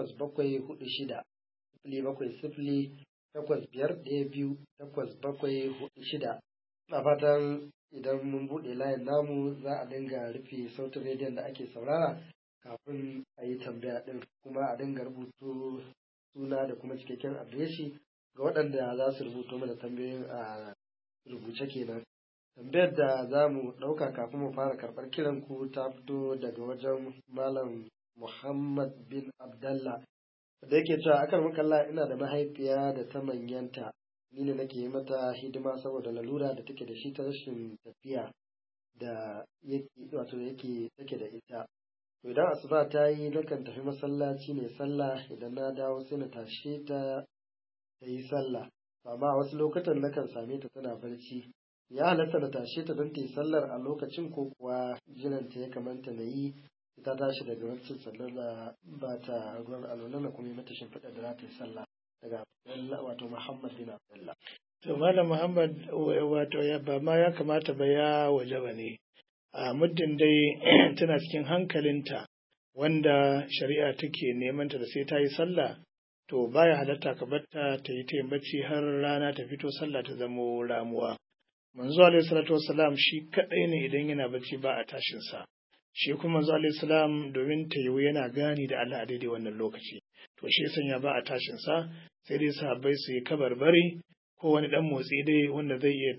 0708512846. A fatan idan mun buɗe layin namu za a dinga rufe sautin rediyon da ake saurara kafin a yi tambaya ɗin, kuma a dinga rubuto suna da kuma cikakken adireshi ga waɗanda za su rubuto mana tambayoyin a rubuce kenan. Tambayar da za mu ɗauka kafin mu fara karɓar kiran ku ta fito daga wajen Malam Muhammad bin Abdallah, da yake cewa akan makalla ina da mahaifiya da ta manyanta, ni ne nake yi mata hidima saboda lalura da take da shi ta rashin tafiya da yake take da ita. To idan asuba ta yi nakan tafi masallaci ne sallah, idan na dawo sai na tashe ta ta yi sallah, amma a wasu lokutan nakan same ta tana barci. Ya halatta na tashe ta don ta yi sallar a lokacin, ko kuwa jinanta ya kamanta na yi ta tashi daga barcin sallar da ba ta ruwan alwala na kuma yi mata shimfiɗa da za ta yi sallah. Daga wato Muhammad bin Abdullah. To Malam Muhammad, wato ba ma ya kamata ba, ya wajaba ne. A muddin dai tana cikin hankalinta wanda shari'a take neman ta da sai ta yi sallah, to baya halatta ka batta ta yi ta yin bacci har rana ta fito sallah ta zamo ramuwa. Manzo alaihi salatu wassalam shi kadai ne idan yana bacci ba a tashin sa. Shi kuma manzo alaihi salam domin ta yiwu yana gani da Allah a daidai wannan lokaci. To shi sanya ba a tashin sa, sai dai sahabbai su yi kabarbari ko wani dan motsi dai wanda zai iya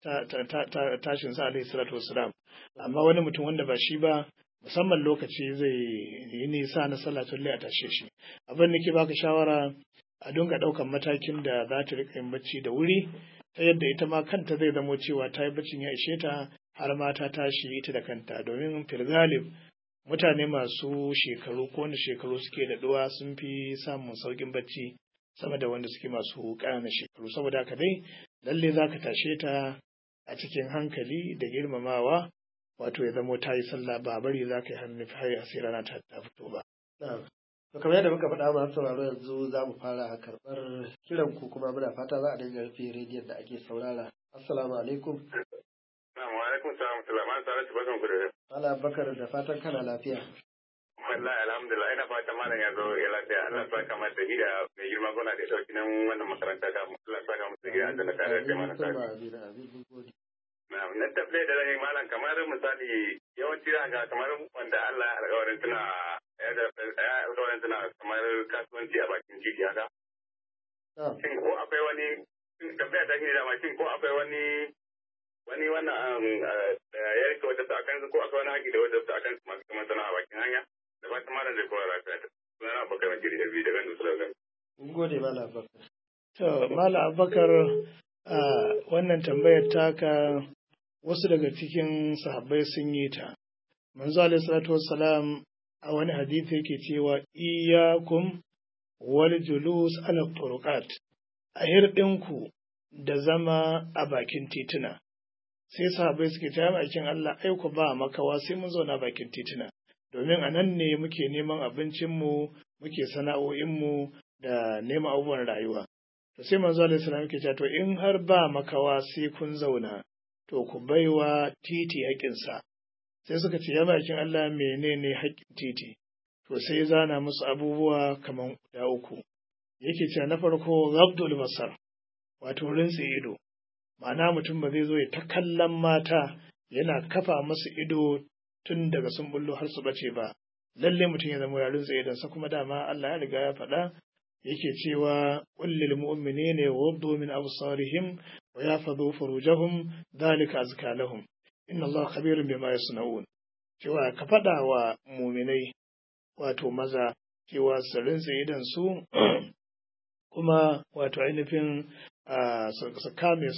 tashin sa alaihi salatu wassalam. Amma wani mutum wanda ba shi ba, musamman lokaci zai yi nisa na salatul a tashe shi. Abin da ke baka shawara a dinga ɗaukan matakin da za ta rika yin bacci da wuri, ta yadda ita ma kanta zai zamo cewa ta yi baccin ya ishe ta har ma ta tashi ita da kanta, domin filgalib mutane masu shekaru ko wanda shekaru suke da ɗuwa sun fi samun sauƙin bacci sama da wanda suke masu ƙananan shekaru. Saboda haka dai lalle za ka tashe ta a cikin hankali da girmamawa, wato ya zamo ta yi sallah, ba bari za ka yi hannu har sai rana ta fito ba. To kamar yadda muka faɗa masu sauraro, yanzu za mu fara karɓar kiran ku, kuma muna fata za a dinga rufe rediyon da ake saurara. Assalamu alaikum. Wa alaikum salam. Malam Salisu, barkan ku da yau. Malam Bakar, da fatan kana lafiya. Wallahi alhamdulillah, ina fatan malam ya zo ya lafiya. Allah ya saka masa da mai girma gona da dauki nan wannan makaranta ta mu. Allah ya saka masa da da kare da mana kare. Na tafiya da rai malam, kamar misali yawanci ga kamar wanda Allah ya alƙawarin tuna kamar kasuwanci a bakin titi haka. Shin ko akwai wani tafiya ta shi da mashin, ko akwai wani wannan ya rike wata tsakan ko akwai wani haƙi da wata tsakan masu kamar sana a bakin hanya, da fatan malam zai kowa lafiya ta suna Abubakar Majiri da biyu daga Nusu Lagan. Mun gode Malam Abubakar. To Malam Abubakar, wannan tambayar taka wasu daga cikin sahabbai sun yi ta, manzo alaihi salatu wassalam a wani hadisi yake cewa iyyakum wal julus ala turuqat, a hirɗinku da zama a bakin tituna. Sai sahabbai suke ta bakin Allah aiko ba makawa sai mun zauna bakin tituna, domin a nan ne muke neman abincinmu, muke sana'o'inmu da neman abubuwan rayuwa. To sai manzo alaihi salam yake cewa to in har ba makawa sai kun zauna, to ku baiwa titi haƙƙinsa. Sai suka ce ya bakin Allah menene haƙƙin titi? To sai zana musu abubuwa kaman guda uku. Yake cewa na farko ghabdul basar, wato rinse ido. Ma'ana mutum ba zai zo ya ta kallon mata yana kafa musu ido tun daga sun bullo har su bace ba. Lalle mutum ya zama ya rinse idonsa, kuma dama Allah ya riga ya faɗa yake cewa qul lil mu'minina yaghuddu min absarihim wa yahfazu furujahum dhalika azka lahum inna Allah khabirun bima yasnaun. Cewa ka faɗa wa muminai wato maza cewa su rinse idan su kuma wato ainihin su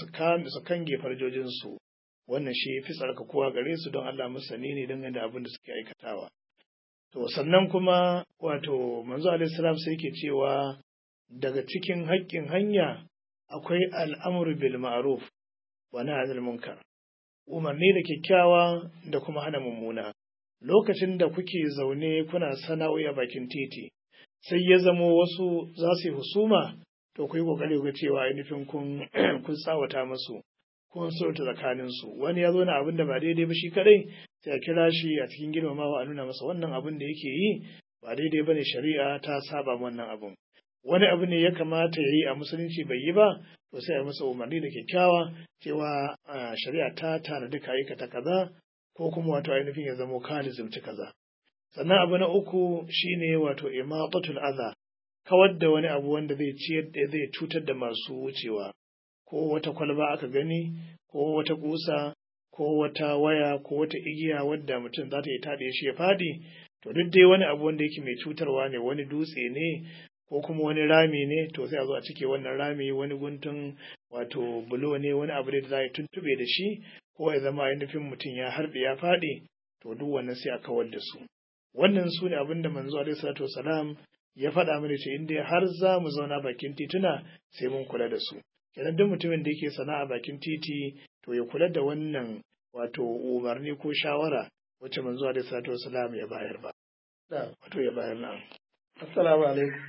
kange farjojinsu, wannan shi fi tsarkakuwa gare su don Allah masani ne dangane da abin da suke aikatawa. To sannan kuma wato manzo alaihi salam sai yake cewa daga cikin haƙƙin hanya akwai al'amru bil ma'ruf wa nahy anil munkar, umarni da kyakkyawa da kuma hana mummuna. Lokacin da kuke zaune kuna sana'o'i a bakin titi, sai ya zamo wasu za su yi husuma, to ku yi ƙoƙari ga cewa ainihin kun tsawata musu, kun sulta tsakaninsu. Wani ya zo na abin da ba daidai ba shi kadai, sai a kira shi a cikin girmamawa a nuna masa wannan abin da yake yi ba daidai ba ne, shari'a ta saba wannan abin. Wani abu ne ya kamata ya yi a musulunci bai yi ba, to sai a masa umarni da kyakkyawa cewa shari'a ta tanadi ka aikata kaza, ko kuma wato ainihin ya zamo ka lizimci kaza. Sannan abu na uku shine wato imatatul adha, kawar da wani abu wanda zai cutar da masu wucewa, ko wata kwalba aka gani, ko wata kusa, ko wata waya, ko wata igiya wadda mutum za ta yi taɗe shi ya faɗi. To duk dai wani abu wanda yake mai cutarwa ne, wani dutse ne ko kuma wani rami ne, to sai a zo a cike wannan rami, wani guntun wato bulo ne, wani abu da za a tuntube da shi, ko ya zama ainihin mutum ya harɗe ya faɗi, to duk wannan sai a kawar da su. Wannan su ne abin da manzo alaihi salatu wasalam ya faɗa mana ce in dai har za mu zauna bakin tituna sai mun kula da su. Kenan duk mutumin da yake sana'a bakin titi to ya kula da wannan wato umarni ko shawara wacce manzo alaihi salatu wasalam ya bayar ba. Wato ya bayar nan. Assalamu alaikum.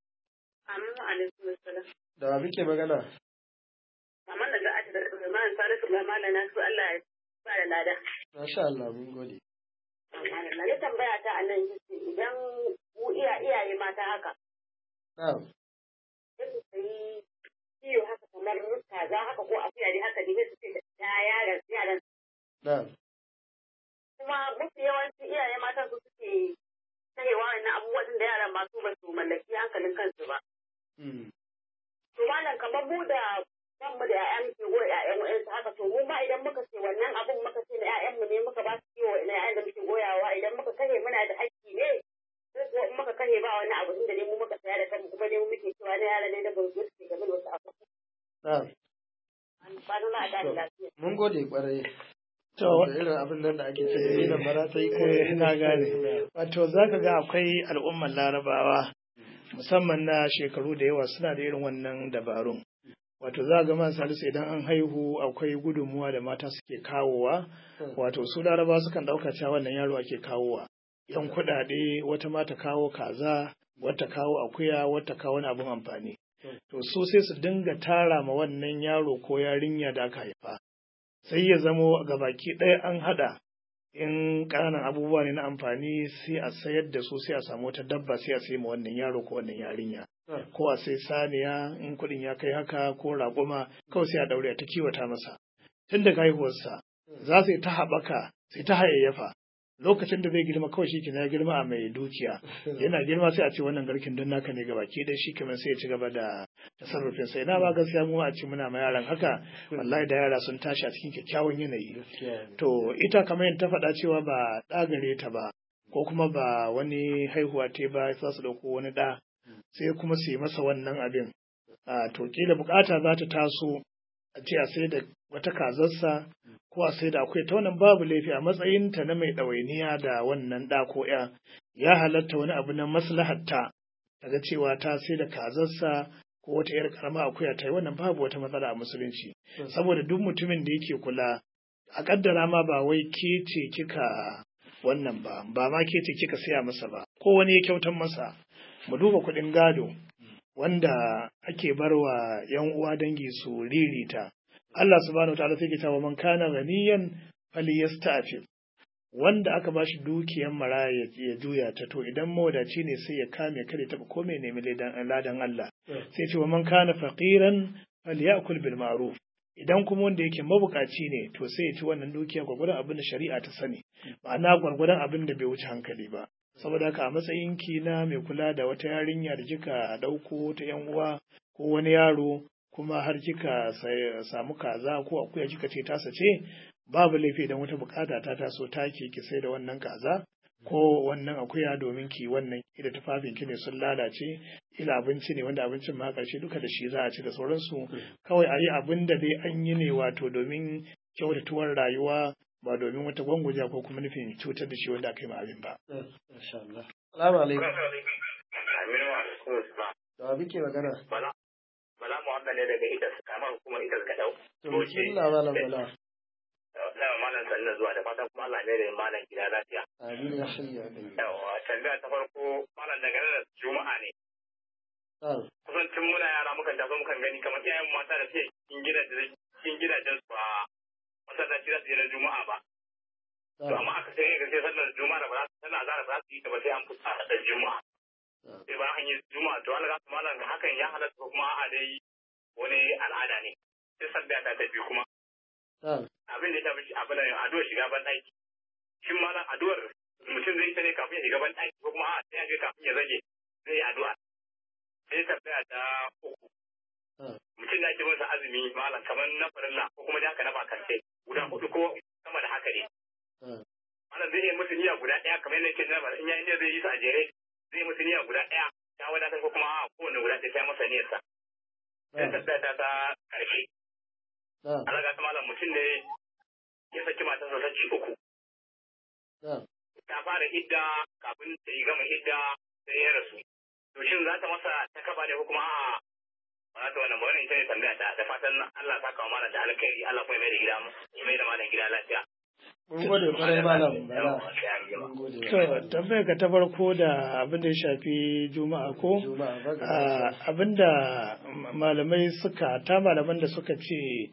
Amma alaikum assalam. Da wa muke magana? Amma daga aji da Sulaiman Salisu ga malana su Allah ya fara lada. Masha Allah, mun gode. Na ni tambaya ta anan idan mu iyaye mata haka. Na'am. Sai su sayi ciwo haka kamar kaza haka ko akuya dai haka dai su ce da yaran. Na'am. Kuma mafi yawanci iyaye mata su suke sayewa wannan abubuwan da yaran masu ba su mallaki hankalin kansu ba. To malam kamar mu da kanmu da ƴaƴan muke goya ƴaƴan wa'ansu haka, to mu ma idan muka ce wannan abun muka ce na ƴaƴanmu ne muka ba su kiwo na ƴaƴan da muke goyawa, idan muka kashe muna da haƙƙi ne, ko kuwa in muka kashe ba wani abu inda ne mu muka saya da kanmu kuma ne mu muke cewa na yara ne da ban zuwa suke game da wasu abu. Na'am. Ba na a da lafiya. Mun gode kwarai. To irin abin nan da ake ce da bara ta yi ko ina gane. Wato zaka ga akwai al'ummar Larabawa musamman na shekaru da yawa suna da irin wannan dabarun. Wato za ga man Salisu idan an haihu akwai gudunmuwa da mata suke kawowa, wato su Larabawa sukan ɗauka cewa wannan yaro ake kawowa. Yan kuɗaɗe, wata mata kawo kaza, wata kawo akuya, wata kawo wani abin amfani. To su sai su dinga tara ma wannan yaro ko yarinya da aka haifa. Sai ya zamo gabaki ɗaya an haɗa, in ƙananan abubuwa ne na amfani sai a sayar da su, sai a samu wata dabba sai a sai ma wannan yaro ko wannan yarinya. Ko a sai saniya in kuɗin ya kai haka, ko raƙuma, kawai sai a ɗaure ta kiwata masa. Tun daga haihuwarsa za su yi ta haɓaka, sai ta hayayyafa. Lokacin da zai girma kawai shi ya girma a mai dukiya, yana girma sai a ce wannan garkin don naka ne gabaki ɗaya, shi kamar sai ya ci gaba da tasarrufin sai. Na ba gaskiya mu a ce muna ma yaran haka, wallahi da yara sun tashi a cikin kyakkyawan yanayi. To ita kamar yadda ta faɗa cewa ba ɗa gare ta ba, ko kuma ba wani haihuwa ta ba, za su ɗauko wani ɗa sai kuma su yi masa wannan abin. To kila bukata za ta taso a ce a sai da wata kazarsa ko a sai da akuya ta wannan babu laifi a matsayinta na mai ɗawainiya da wannan ɗa ko ya halatta wani abu na maslahatta daga cewa ta sai da kazarsa ko wata ‘yar karama akuya ta yi wannan babu wata matsala a musulunci saboda duk mutumin da yake kula a kaddara ma ba wai ke ce kika wannan ba ma ke ce kika siya masa ba ko wani ya kyautar masa mu duba kuɗin gado wanda ake barwa ‘yan uwa dangi su ririta Allah subhanahu wa ta'ala sai ke cewa man kana ghaniyan falyasta'fif wanda aka ba shi dukiyar maraya ya juya ta to idan mawadaci ne sai ya kame kare taɓa ko mai nemi ladan Allah sai ce wa man kana faqiran falyakul bil ma'ruf idan kuma wanda yake mabukaci ne to sai ya ci wannan dukiya gwargwadon abin da shari'a ta sani ma'ana gwargwadon abin da bai wuce hankali ba saboda haka a matsayin ki na mai kula da wata yarinya da kika dauko ta yan uwa ko wani yaro kuma har kika samu kaza ko akuya kika ce tasa ce babu laifi idan wata bukata ta taso take ki sai da wannan kaza ko wannan akuya domin ki wannan ida tufafin ki ne sun lalace ila abinci ne wanda abincin ma karshe duka da shi za a ci da sauransu kawai a yi abin da dai an yi ne wato domin kyautatuwar rayuwa ba domin wata gwangwaja ko kuma nufin cutar da shi wanda aka yi ma abin ba. Assalamu alaikum. Da wa muke magana? Bala Muhammad ne daga ita kamar kuma ita ka dau. To bismillah malam Bala. Dama malam sannan zuwa da fatan kuma Allah ne da malam gida lafiya. Amin ya shirya da yi. Yawa tambaya ta farko malam daga nan Juma'a ne. Kusan tun muna yara mukan taso mukan gani kamar iyayen mata da suke cikin gidajen su a masallaci za su yi na Juma'a ba. To amma aka sai ga sai sallar Juma'a da ba za su sallar azhar ba za su yi ta ba sai an fita da Juma'a. Sai ba an yi Juma'a to Allah ga malam hakan ya halatta kuma a dai wani al'ada ne. Sai tambaya ta biyu kuma. Abin da ya tafi abin da addu'ar shiga ban ɗaki. Shin malam addu'ar mutum zai yi ta ne kafin ya shiga ban ɗaki ko kuma sai ya je kafin ya zage zai yi addu'a. Sai tambaya ta uku. Mutum da ake masa azumi malam kamar na farilla ko kuma da haka na bakance guda hudu ko sama da haka ne. Malam zai yi musu niyya guda ɗaya kamar yadda yake zama in ya inda zai yi su a jere zai yi musu niyya guda ɗaya ta wadatar ko kuma kowane guda ɗaya ta masa niyyarsa. Sai tambaya ta ƙarshe. Allah ga malam mutum ne ya saki matarsa saki uku. Ta fara idda kafin ta yi gama idda sai ya rasu. To shin za ta masa ta kaba ne ko kuma a'a ba za ta wannan ba wannan ita ne tambaya ta da fatan Allah ta kawo mana da alkhairi Allah kuma mai da gida ya mai da malam gida lafiya. Mun gode kwarai malam Bala. To tambayar ka ta farko da abin da ya shafi Juma'a ko abin da malaman da suka ce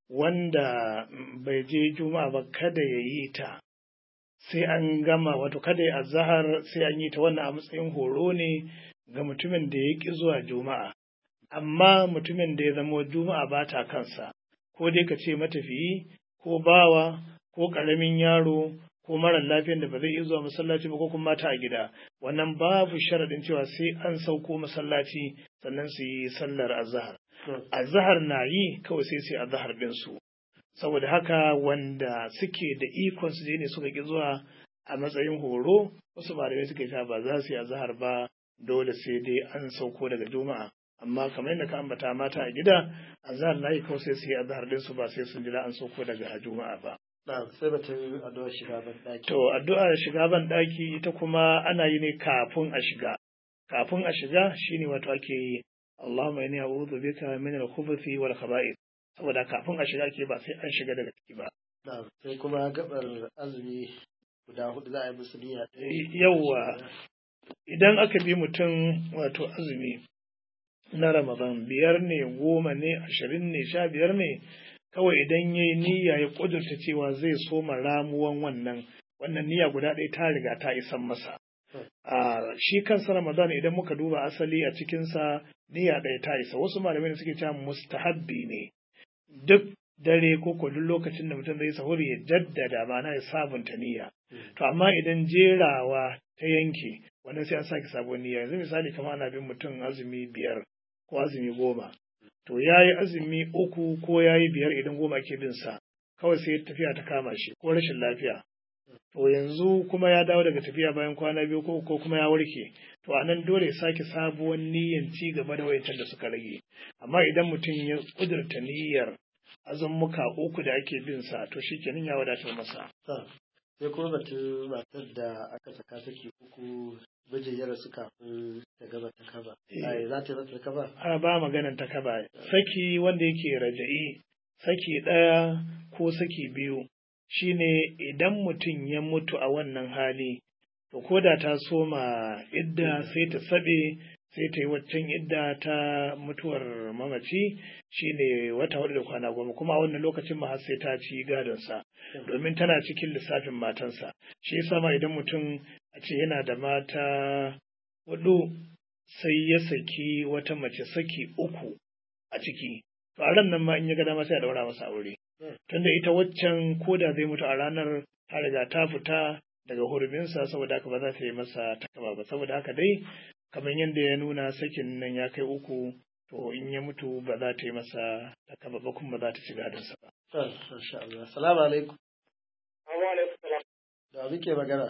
wanda bai je Juma'a ba kada ya yi ta sai an gama wato kada ya azhar sai an yi ta wannan a matsayin horo ne ga mutumin da ya ƙi zuwa Juma'a amma mutumin da ya zama Juma'a ba ta kansa ko dai ka ce matafiyi ko bawa ko ƙaramin yaro ko marar lafiyan da ba zai iya zuwa masallaci ba ko kuma mata a gida wannan babu sharaɗin cewa sai an sauko masallaci sannan su yi sallar azhar azhar na yi kawai sai azhar din su saboda haka wanda suke da ikon su je ne suka ki zuwa a matsayin horo wasu malamai suka ta ba za su yi azhar ba dole sai dai an sauko daga juma'a amma kamar yadda ka ambata mata a gida azhar na yi kawai sai su yi azhar din su ba sai sun jira an sauko daga juma'a ba. Sai batun addu'ar shiga ban ɗaki. To addu'ar shiga ban ɗaki ita kuma ana yi ne kafin a shiga. Kafin a shiga shine wato ake yi Allahumma inni a'udhu bika min al-khubuthi wal khaba'ith. Saboda kafin a shiga ake ba sai an shiga daga ciki ba. Sai kuma gabar azumi guda hudu za a yi musu niyya. Yawwa idan aka bi mutum wato azumi na Ramadan 5 ne 10 ne 20 ne 15 ne kawai idan ya yi niyya ya ƙudurta cewa zai soma ramuwan wannan niyya guda ɗaya ta riga ta isan masa. Shi kansa Ramadan idan muka duba asali a cikinsa niyya ɗaya ta isa wasu malamai suke cewa mustahabbi ne duk dare ko duk lokacin da mutum zai sahuri ya jaddada ma'ana ya sabunta niyya. To amma idan jerawa ta yanke wannan sai an sake sabon niyya yanzu misali kamar ana bin mutum azumi 5 ko azumi 10. To ya yi azumi 3 ko ya yi 5 idan 10 ke bin sa, kawai sai tafiya ta kama shi ko rashin lafiya. To yanzu kuma ya dawo daga tafiya bayan kwana 2 ko kuma ya warke. To anan dole ya sake sabuwar niyyar ci gaba da wayancan da suka rage. Amma idan mutum ya kudurta niyyar azummuka 3 da ake bin sa to shikenan ya wadatar masa. Sai kuma batun matar da aka saka saki 3 mijin ya rasu kafin ta gaba ta kaba. Za ta yi mata kaba? A ba maganan ta kaba. Saki wanda yake raja'i, saki 1 ko saki 2 shine idan mutum ya mutu a wannan hali, to ko da ta soma idda sai ta sabe sai ta yi waccan idda ta mutuwar mamaci shine wata 4 da kwana 10, kuma a wannan lokacin ma har sai ta ci gadonsa domin tana cikin lissafin matansa. Shi yasa ma idan mutum a ce yana da mata 4 sai ya saki wata mace saki 3 a ciki, to a ran nan ma in ya ga dama sai a daura masa aure. Tunda ita waccan ko da zai mutu a ranar ta riga ta fita daga huruminsa, saboda haka ba za ta yi masa takaba ba. Saboda haka dai kamar yadda ya nuna sakin nan ya kai 3, to in ya mutu ba za ta yi masa takaba ba kuma ba za ta ci gadonsa ba. Masha Allah. Assalamu alaikum. Wa alaikum salam. Da muke magana?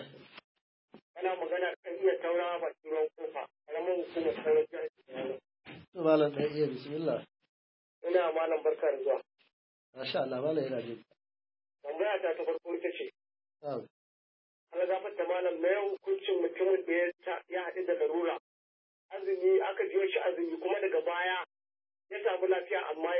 Ana magana kan iya taura ba turan kofa. Karamin hukumar sauran jihar. To malam da iya bismillah. Ina malam barka da zuwa. Masha Allah, malam yana jin. Tambaya ta farko ita ce. Na'am. Allah gafarta malam, me hukuncin mutumin da ya haɗu da larura? Azumi aka jiyo shi azumi kuma daga baya ya samu lafiya amma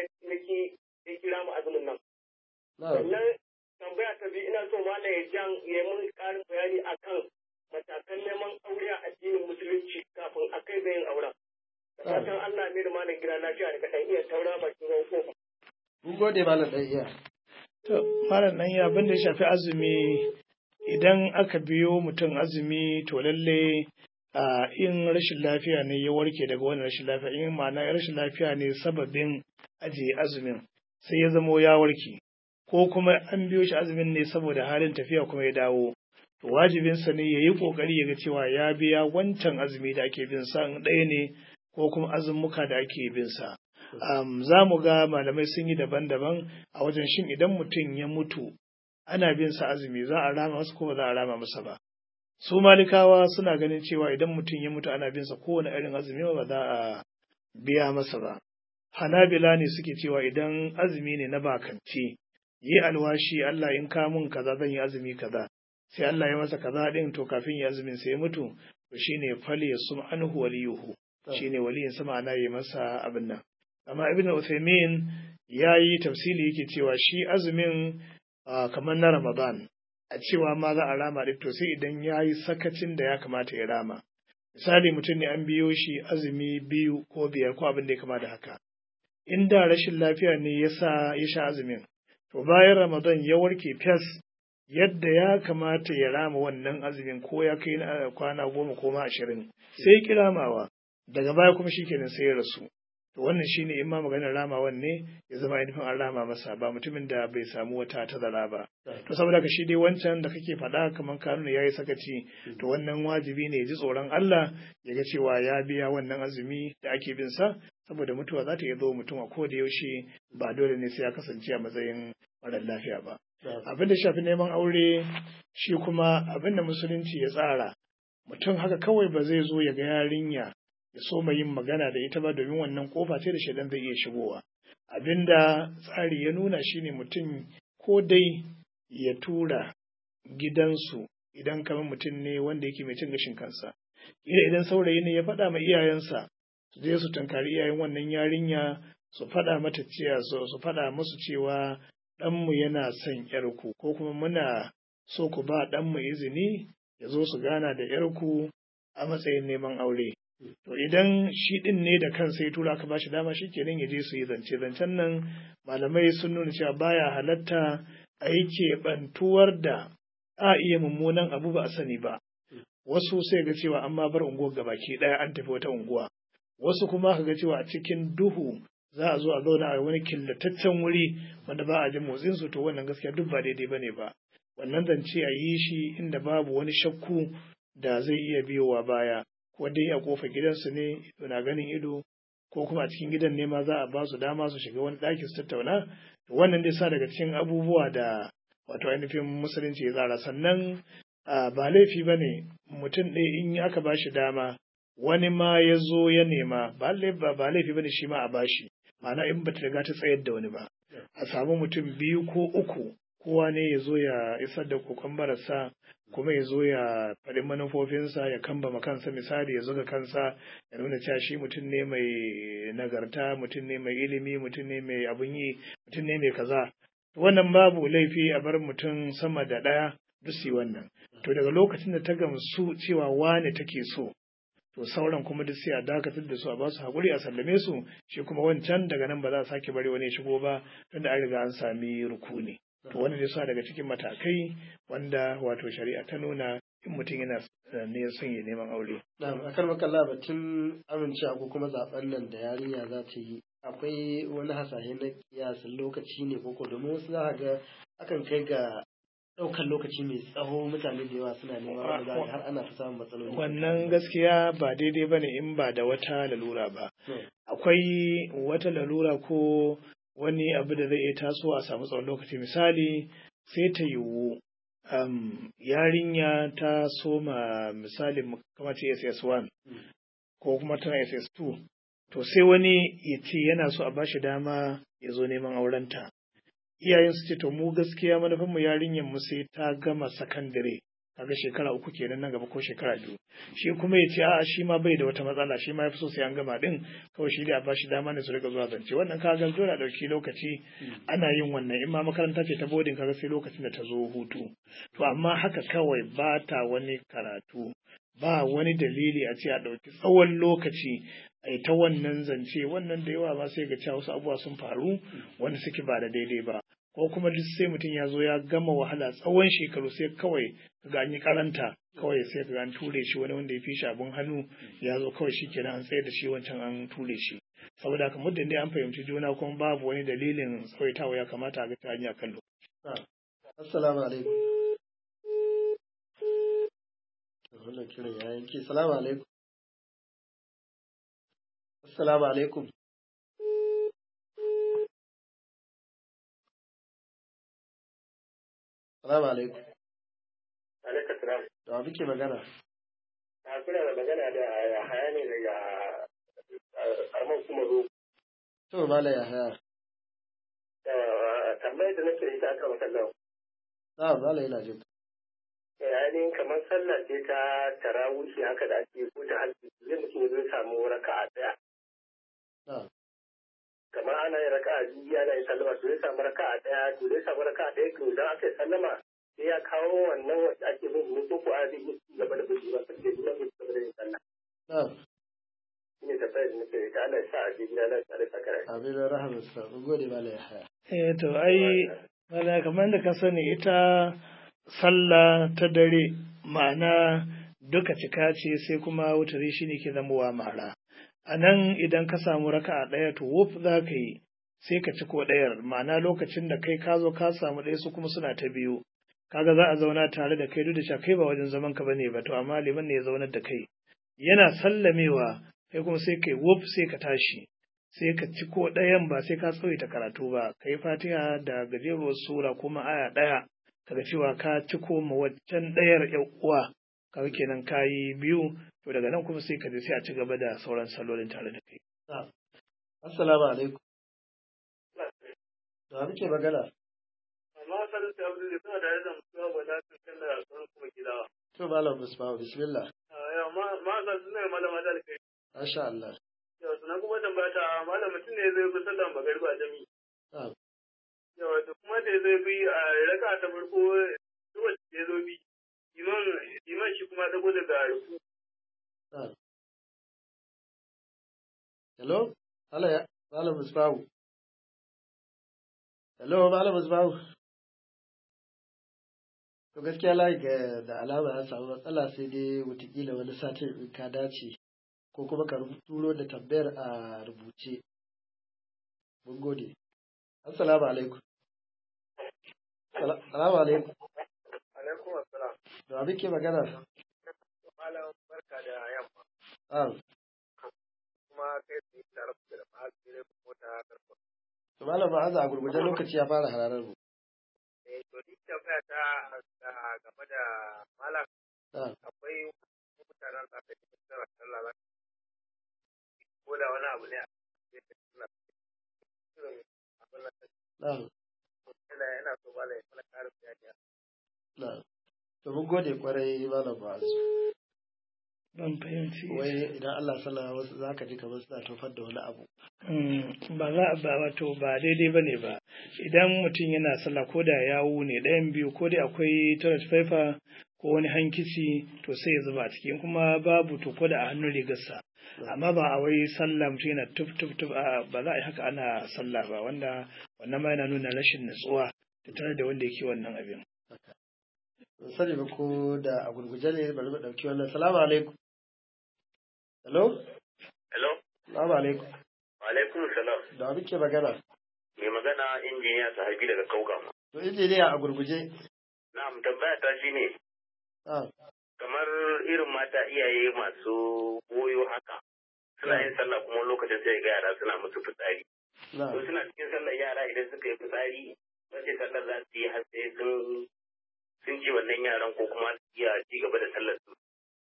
ya kira mu azumin nan. Sannan tambaya ta biyu, ina so malam ya mun ƙarin bayani akan matakan neman aure a addinin musulunci kafin a kai da yin auren. Da fatan Allah ne da malam gida lafiya daga ɗan iya taura bakin ruwan kofa. Mun gode malam ɗan iya. To malam ɗan iya abin da ya shafi azumi, idan aka biyo mutum azumi to lalle in rashin lafiya ne ya warke daga wannan rashin lafiya, in ma'ana rashin lafiya ne sababin ajiye azumin sai ya zamo ya warke, ko kuma an biyo shi azumin ne saboda halin tafiya kuma ya dawo, to wajibinsa ne ya yi ƙoƙari ya ga cewa ya biya wancan azumi da ake bin sa in ɗaya ne ko kuma azummuka da ake bin sa. Za mu ga malamai sun yi daban-daban a wajen shin idan mutum ya mutu ana bin sa azumi za a rama masa ko ba za a rama masa ba. Su malikawa suna ganin cewa idan mutum ya mutu ana bin sa kowane irin azumi ba za a biya masa ba. Hanabila ne suke cewa idan azumi ne na bakance, yi alwashi Allah in ka mun kaza zan yi azumi kaza, sai Allah ya masa kaza din to kafin ya azumin sai ya mutu, to shine fali yasum anhu waliyuhu, shine waliyin sama ana yi masa abin nan. Amma Ibn Uthaymeen ya yi tafsili yake cewa shi azumin kamar na Ramadan, a cewa ma za a rama ɗin to sai idan ya yi sakacin da ya kamata ya rama. Misali mutum ne an biyo shi azumi 2 ko 5 ko abin da ya kama da haka. In da rashin lafiya ne ya sha azumin, to bayan Ramadan ya warke fes yadda ya kamata ya rama wannan azumin ko ya kai kwana 10 ko ma 20 sai kiramawa, daga baya kuma shikenan sai ya rasu. To wannan shine in ma maganar ramawan ne ya zama ainihin an rama masa, ba mutumin da bai samu wata tazara ba. To saboda ka shi dai wancan da kake faɗa kamar kanuna ya yi sakaci, to wannan wajibi ne ya ji tsoron Allah ya ga cewa ya biya wannan azumi da ake bin sa, saboda mutuwa za ta iya zo mutum a koda yaushe, ba dole ne sai ya kasance a matsayin marar lafiya ba. Abin da shafi neman aure shi kuma abin da musulunci ya tsara, mutum haka kawai ba zai zo ya ga yarinya ya so yin magana da ita ba, domin wannan kofa ce da shaidan zai iya shigowa. Abinda tsari ya nuna shine mutum ko dai ya tura gidansu idan kamar mutum ne wanda yake mai cin gashin kansa, idan saurayi ne ya faɗa ma iyayensa su je su tunkari iyayen wannan yarinya su faɗa mata cewa su faɗa musu cewa ɗanmu yana son ƴarku, ko kuma muna so ku ba ɗanmu izini ya zo su gana da ƴarku a matsayin neman aure. To idan shi ɗin ne da kansa ya tura aka ba shi dama shi kenan ya je su yi zance. Zancen nan malamai sun nuna cewa baya halatta a yi keɓantuwar da a iya mummunan abu ba a sani ba. Wasu sai ga cewa an ma bar unguwar gabaki ɗaya an tafi wata unguwa. Wasu kuma ka ga cewa a cikin duhu za a zo a zauna a wani killataccen wuri wanda ba a jin motsinsu, to wannan gaskiya duk ba daidai ba ne ba. Wannan zance a yi shi inda babu wani shakku da zai iya biyowa baya. Ko dai a kofar gidansu ne ido na ganin ido, ko kuma a cikin gidan ne ma za a ba su dama su shiga wani ɗaki su tattauna. Wannan dai sa daga cikin abubuwa da wato ainihin musulunci ya tsara. Sannan ba laifi ba ne mutum ɗaya in aka ba shi dama wani ma ya zo ya nema, ba laifi ba ne shi ma a bashi, ma'ana in ba ta riga ta tsayar da wani ba. a samu mutum 2 ko 3 kowa ne ya zo ya isar da kokon barasa kuma ya zo ya faɗi manufofinsa ya kambama kansa misali ya zuga kansa ya nuna cewa shi mutum ne mai nagarta mutum ne mai ilimi mutum ne mai abun yi mutum ne mai kaza wannan babu laifi a bar mutum sama da ɗaya duk su wannan to daga lokacin da ta gamsu cewa wane take so to sauran kuma duk sai a dakatar da su a basu haƙuri a sallame su shi kuma wancan daga nan ba za a sake bari wani ya shigo ba tunda an riga an sami rukuni to wani dai suna daga cikin matakai wanda wato shari'a ta nuna in mutum yana ne son ya neman aure. Na'am akan makalla batun amincewa ko kuma zaben nan da yarinya za ta yi akwai wani hasashe na kiyasin lokaci ne koko domin wasu za ga akan kai ga ɗaukar lokaci mai tsawo mutane da yawa suna neman wanda za har ana ta samun matsaloli. Wannan gaskiya ba daidai bane in ba da wata lalura ba. Akwai wata lalura ko wani abu da zai iya taso a samu tsawon lokaci misali sai ta yiwu yarinya ta soma misali kamar ce SS1 ko kuma tana SS2 to sai wani ya ce yana so a bashi dama ya zo neman aurenta. Iyayen su ce to mu gaskiya manufanmu yarinyar mu sai ta gama sakandare kaga shekara 3 kenan nan gaba ko shekara 2 shi kuma ya ce a'a shi ma bai da wata matsala shi ma ya fi so sai an gama din kawai shi da a bashi dama ne su rika zuwa zance wannan kaga dole a dauki lokaci ana yin wannan in ma makaranta ce ta boarding kaga sai lokacin da ta zo hutu to amma haka kawai ba ta wani karatu ba wani dalili a ce a dauki tsawon lokaci ai ta wannan zance wannan da yawa ma sai ga cewa wasu abubuwa sun faru wanda suke ba da daidai ba ko kuma duk sai mutum ya zo ya gama wahala tsawon shekaru sai kawai kaga an yi karanta kawai sai kaga an ture shi wani wanda ya fi shi abin hannu ya zo kawai shi kenan an tsaye da shi wancan an ture shi saboda haka muddin dai an fahimci juna kuma babu wani dalilin tsawaitawa ya kamata a ga ta hanya kallo. Assalamu alaikum. Wannan kiran ya yanke. Assalamu alaikum. Assalamu alaikum. Assalamu alaikum. Alaikum salam. Da muke magana? Kuna da magana da Yahaya ne daga karamar kuma zo. To mala Yahaya. Tambayar da nake ita aka masallau. Mala yana jin. Yayin kamar sallah ce ta tarawih haka da ake ko ta hajji zai mutum zai samu raka'a daya. Kamar ana yin raka'a biyu ana yin sallama to zai samu raka'a daya to zai samu raka'a daya to idan aka yi sallama sai ya kawo wannan wanda ake bin ne ko a zai yi gaba da bin ba sai da gaba da yin sallah. Ne da bai ne sai Allah ya sa a ji gida Allah ya saka rai. Amin da rahmatsa. Gode mala Yahaya. To ai mala kamar da ka sani ita sallah ta dare ma'ana duka cika ce sai kuma wutari shi ne ke zamowa mara. A nan idan ka samu raka'a ɗaya to wuf za ka yi sai ka ci ko ɗayar ma'ana lokacin da kai ka zo ka samu ɗaya su kuma suna ta biyu kaga za a zauna tare da kai duk da kai ba wajen zaman ka bane ba to amma liman ne ya zaunar da kai yana sallamewa kai kuma sai kai wuf sai ka tashi sai ka ci ko ɗayan ba sai ka tsawaita karatu ba ka yi fatiha da gajeruwar sura kuma aya ɗaya kaga cewa ka ci ko ma waccan ɗayar ƴan uwa kaga kenan ka yi biyu to daga nan kuma sai ka je sai a ci gaba da sauran sallolin tare da kai. Assalamu alaikum. Da muke magana? Amma sanin ta abu da suna da yadda mutuwa ba za su kalla a sauran kuma gidawa. To malam Musbahu bismillah. Ma san suna malama da kai. Masha Allah. Yau sunan kuma tambata malam mutum ne zai fi sallan magariba jami'i. Yau da kuma da zai bi a raka ta farko duk wacce ya zo bi. Iman shi kuma dago daga rufu. Hello? Malam Musbahu. Hello, Malam Musbahu. To gaskiya layi da alama ya samu matsala sai dai watakila wani satin in ka dace ko kuma ka turo da tambayar a rubuce. Mun gode. Assalamu alaikum. Assalamu alaikum. Alaikum assalam. Da abin ke magana? Malam barka da yamma. Kuma kai tsaye tare da ma'azirai ko mota karfa. To malam ma'aza a gurguje lokaci ya fara hararar mu. To ni tambaya ta game da malam akwai mutanen da aka yi da sallah ko da wani abu ne Na'am. Ina so ba lai mana karin bayani. Na'am. To mun gode kwarai malam Ma'azu. ban fahimci Wai idan Allah sallah wasu zaka ji kamar suna tofar da wani abu. ba daidai ba ne ba idan mutum yana sallah ko da yawu ne ɗayan biyu ko dai akwai toilet paper ko wani hankici to sai ya zuba a cikin kuma babu to ko da a hannun rigarsa amma ba a wai sallah mutum yana tuf ba za a yi haka ana sallah ba wanda wannan ma yana nuna rashin nutsuwa tare da wanda yake wannan abin. Sani ba ko da a gurguje ne bari mu ɗauki wannan. Salamu alaikum. Hello? Hello? Salamu alaikum. Wa alaikum salam. Da muke magana? Mai magana injiniya Sahabi daga Kaugama. To injiniya a gurguje. Na'am, tambaya ta shine. Kamar irin mata iyaye masu goyo haka. Suna yin sallah kuma lokacin sai ga yara suna musu fitsari. To suna cikin sallar yara idan suka yi fitsari wace sallar za su yi har sai sun ci wannan yaran ko kuma su iya ci gaba da sallar su.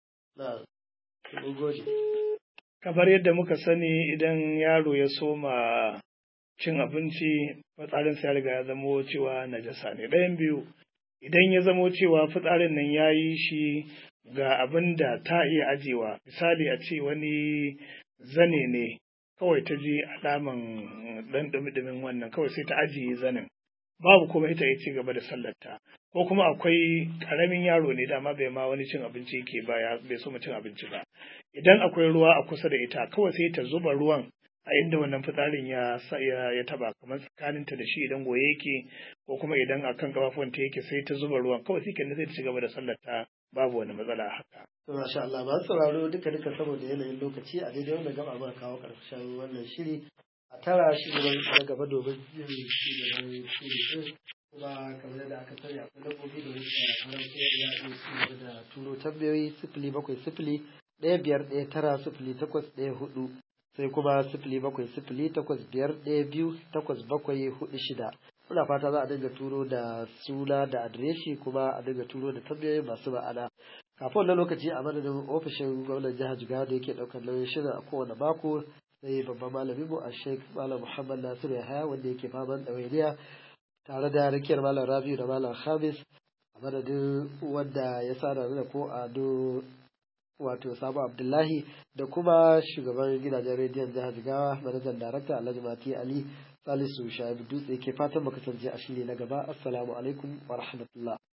Kamar yadda muka sani idan yaro ya soma cin abinci fitsarinsa ya riga ya zamo cewa najasa ne ɗayan biyu idan ya zamo cewa fitsarin nan ya yi shi ga abin da ta iya ajewa misali a ce wani zane ne kawai ta ji alaman ɗan ɗumi-ɗumin wannan kawai sai ta ajiye zanen babu kuma ita ya ci gaba da sallarta ko kuma akwai ƙaramin yaro ne dama bai ma wani cin abinci yake ba bai so cin abinci ba idan akwai ruwa a kusa da ita kawai sai ta zuba ruwan a inda wannan fitsarin ya taba kamar tsakaninta da shi idan goye yake ko kuma idan akan kafafuwanta yake sai ta zuba ruwan kawai sai kenan sai ta ci gaba da sallarta babu wani matsala haka. To masha Allah ba sauraro duka saboda yanayin lokaci a daidai wanda gaba ba kawo karshen wannan shiri a tara shi na gaba domin yin shugaban shiri kuma kamar da aka sani akwai dabbobi da wasu faransa ya iya ci gaba da turo tambayoyi 070151900814 sai kuma 070851284746 muna fata za a dinga turo da suna da adireshi kuma a dinga turo da tambayoyi masu ma'ana kafin wannan lokaci a madadin ofishin gwamnan jihar Jigawa da yake daukar nauyin shirin a kowane mako sai babban malami mu a Sheikh Malam Muhammad Nasiru Yahaya wanda yake faman ɗawainiya tare da rikiyar Malam Rabiu da Malam Khamis a madadin wanda ya sa da ko Ado wato Sabo Abdullahi da kuma shugaban gidajen rediyon jihar Jigawa manajan darakta Alhaji Mati Ali Salisu Shaibu Dutse ke fatan mu kasance a shiri na gaba. Assalamu alaikum wa rahmatullah.